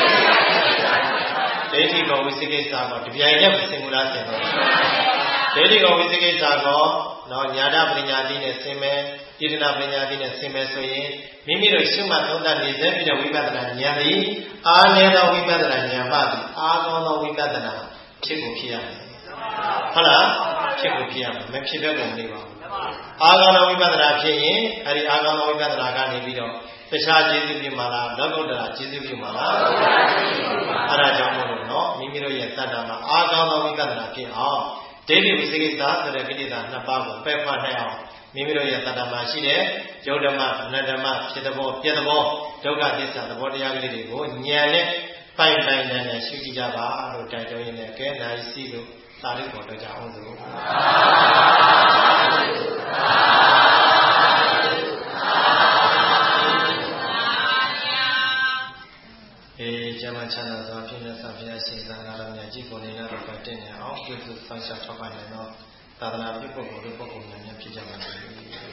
ဒိဋ္ဌိကောဝိသိကိစ္စကောတပြိုင်တည်းစင်မူလားစင်တော့ဒိဋ္ဌိကောဝိသိကိစ္စကောနော်ညာတပညာတိနဲ့စင်မယ်ဣဒနာပညာတိနဲ့စင်မယ်ဆိုရင်မိမိတို့ရှုမှတ်သုံးသပ်နေစေပြီးတော့ဝိပဿနာဉာဏ်သည်အားနည်းသောဝိပဿနာဉာဏ်မှသည်အားကောင်းသောဝိပဿနာဖြစ်ကိုဖြစ်ရမယ်ဟုတ်လားဖြစ်ကိုဖြစ်ရမယ်မဖြစ်တဲ့ပုံလေးပါအားကောင်းသောဝိပဿနာဖြစ်ရင်အဲဒီအားကောင်းသောဝိပဿနာကနေပြီးတော့တခြားကျေးဇူးပြုမှာလားလောကုတ္တရာကျေးဇူးပြုမှာလားအဲဒါကြောင့်မို့လို့နော်မိမိတို့ရဲ့တဏ္ဍာမှာအားကောင်းသောဝိပဿနာဖြစ်အောင်ဒိဋ္ဌိဝိသိကိစ္စဆိုတဲ့ကိလေသာ2ပါးကိုပယ်ဖျက်နိုင်အောင်မိမိတို့ရဲ့တဏ္ဍာမှာရှိတဲ့ယုတ်ဓမ္မအနတ္တမဖြစ်တဲ့ဘောပြည့်တဲ့ဘောဒုက္ခသစ္စာသဘောတရားကလေးတွေကိုဉာဏ်နဲ့ပိုင်နဲ့ရှုကြည့်ကြပါလို့တိုက်တွန်းရင်းနဲ့ကဲနိုင်စီလို့သာဓုပေါ်တော့ကြအောင်စို့ကျမ်းချမ်းသာစွာဖြင့်မြတ်စွာဘုရားရှင်သံဃာတော်များကြီးကိုနေလာတော့ပတ်တင်နေအောင်ပြုစုဆောင်ရှားထောက်ပံ့နေတော့သာသနာပြုပုဂ္ဂိုလ်တို့ပုဂ္ဂိုလ်များဖြစ်ကြပါစေ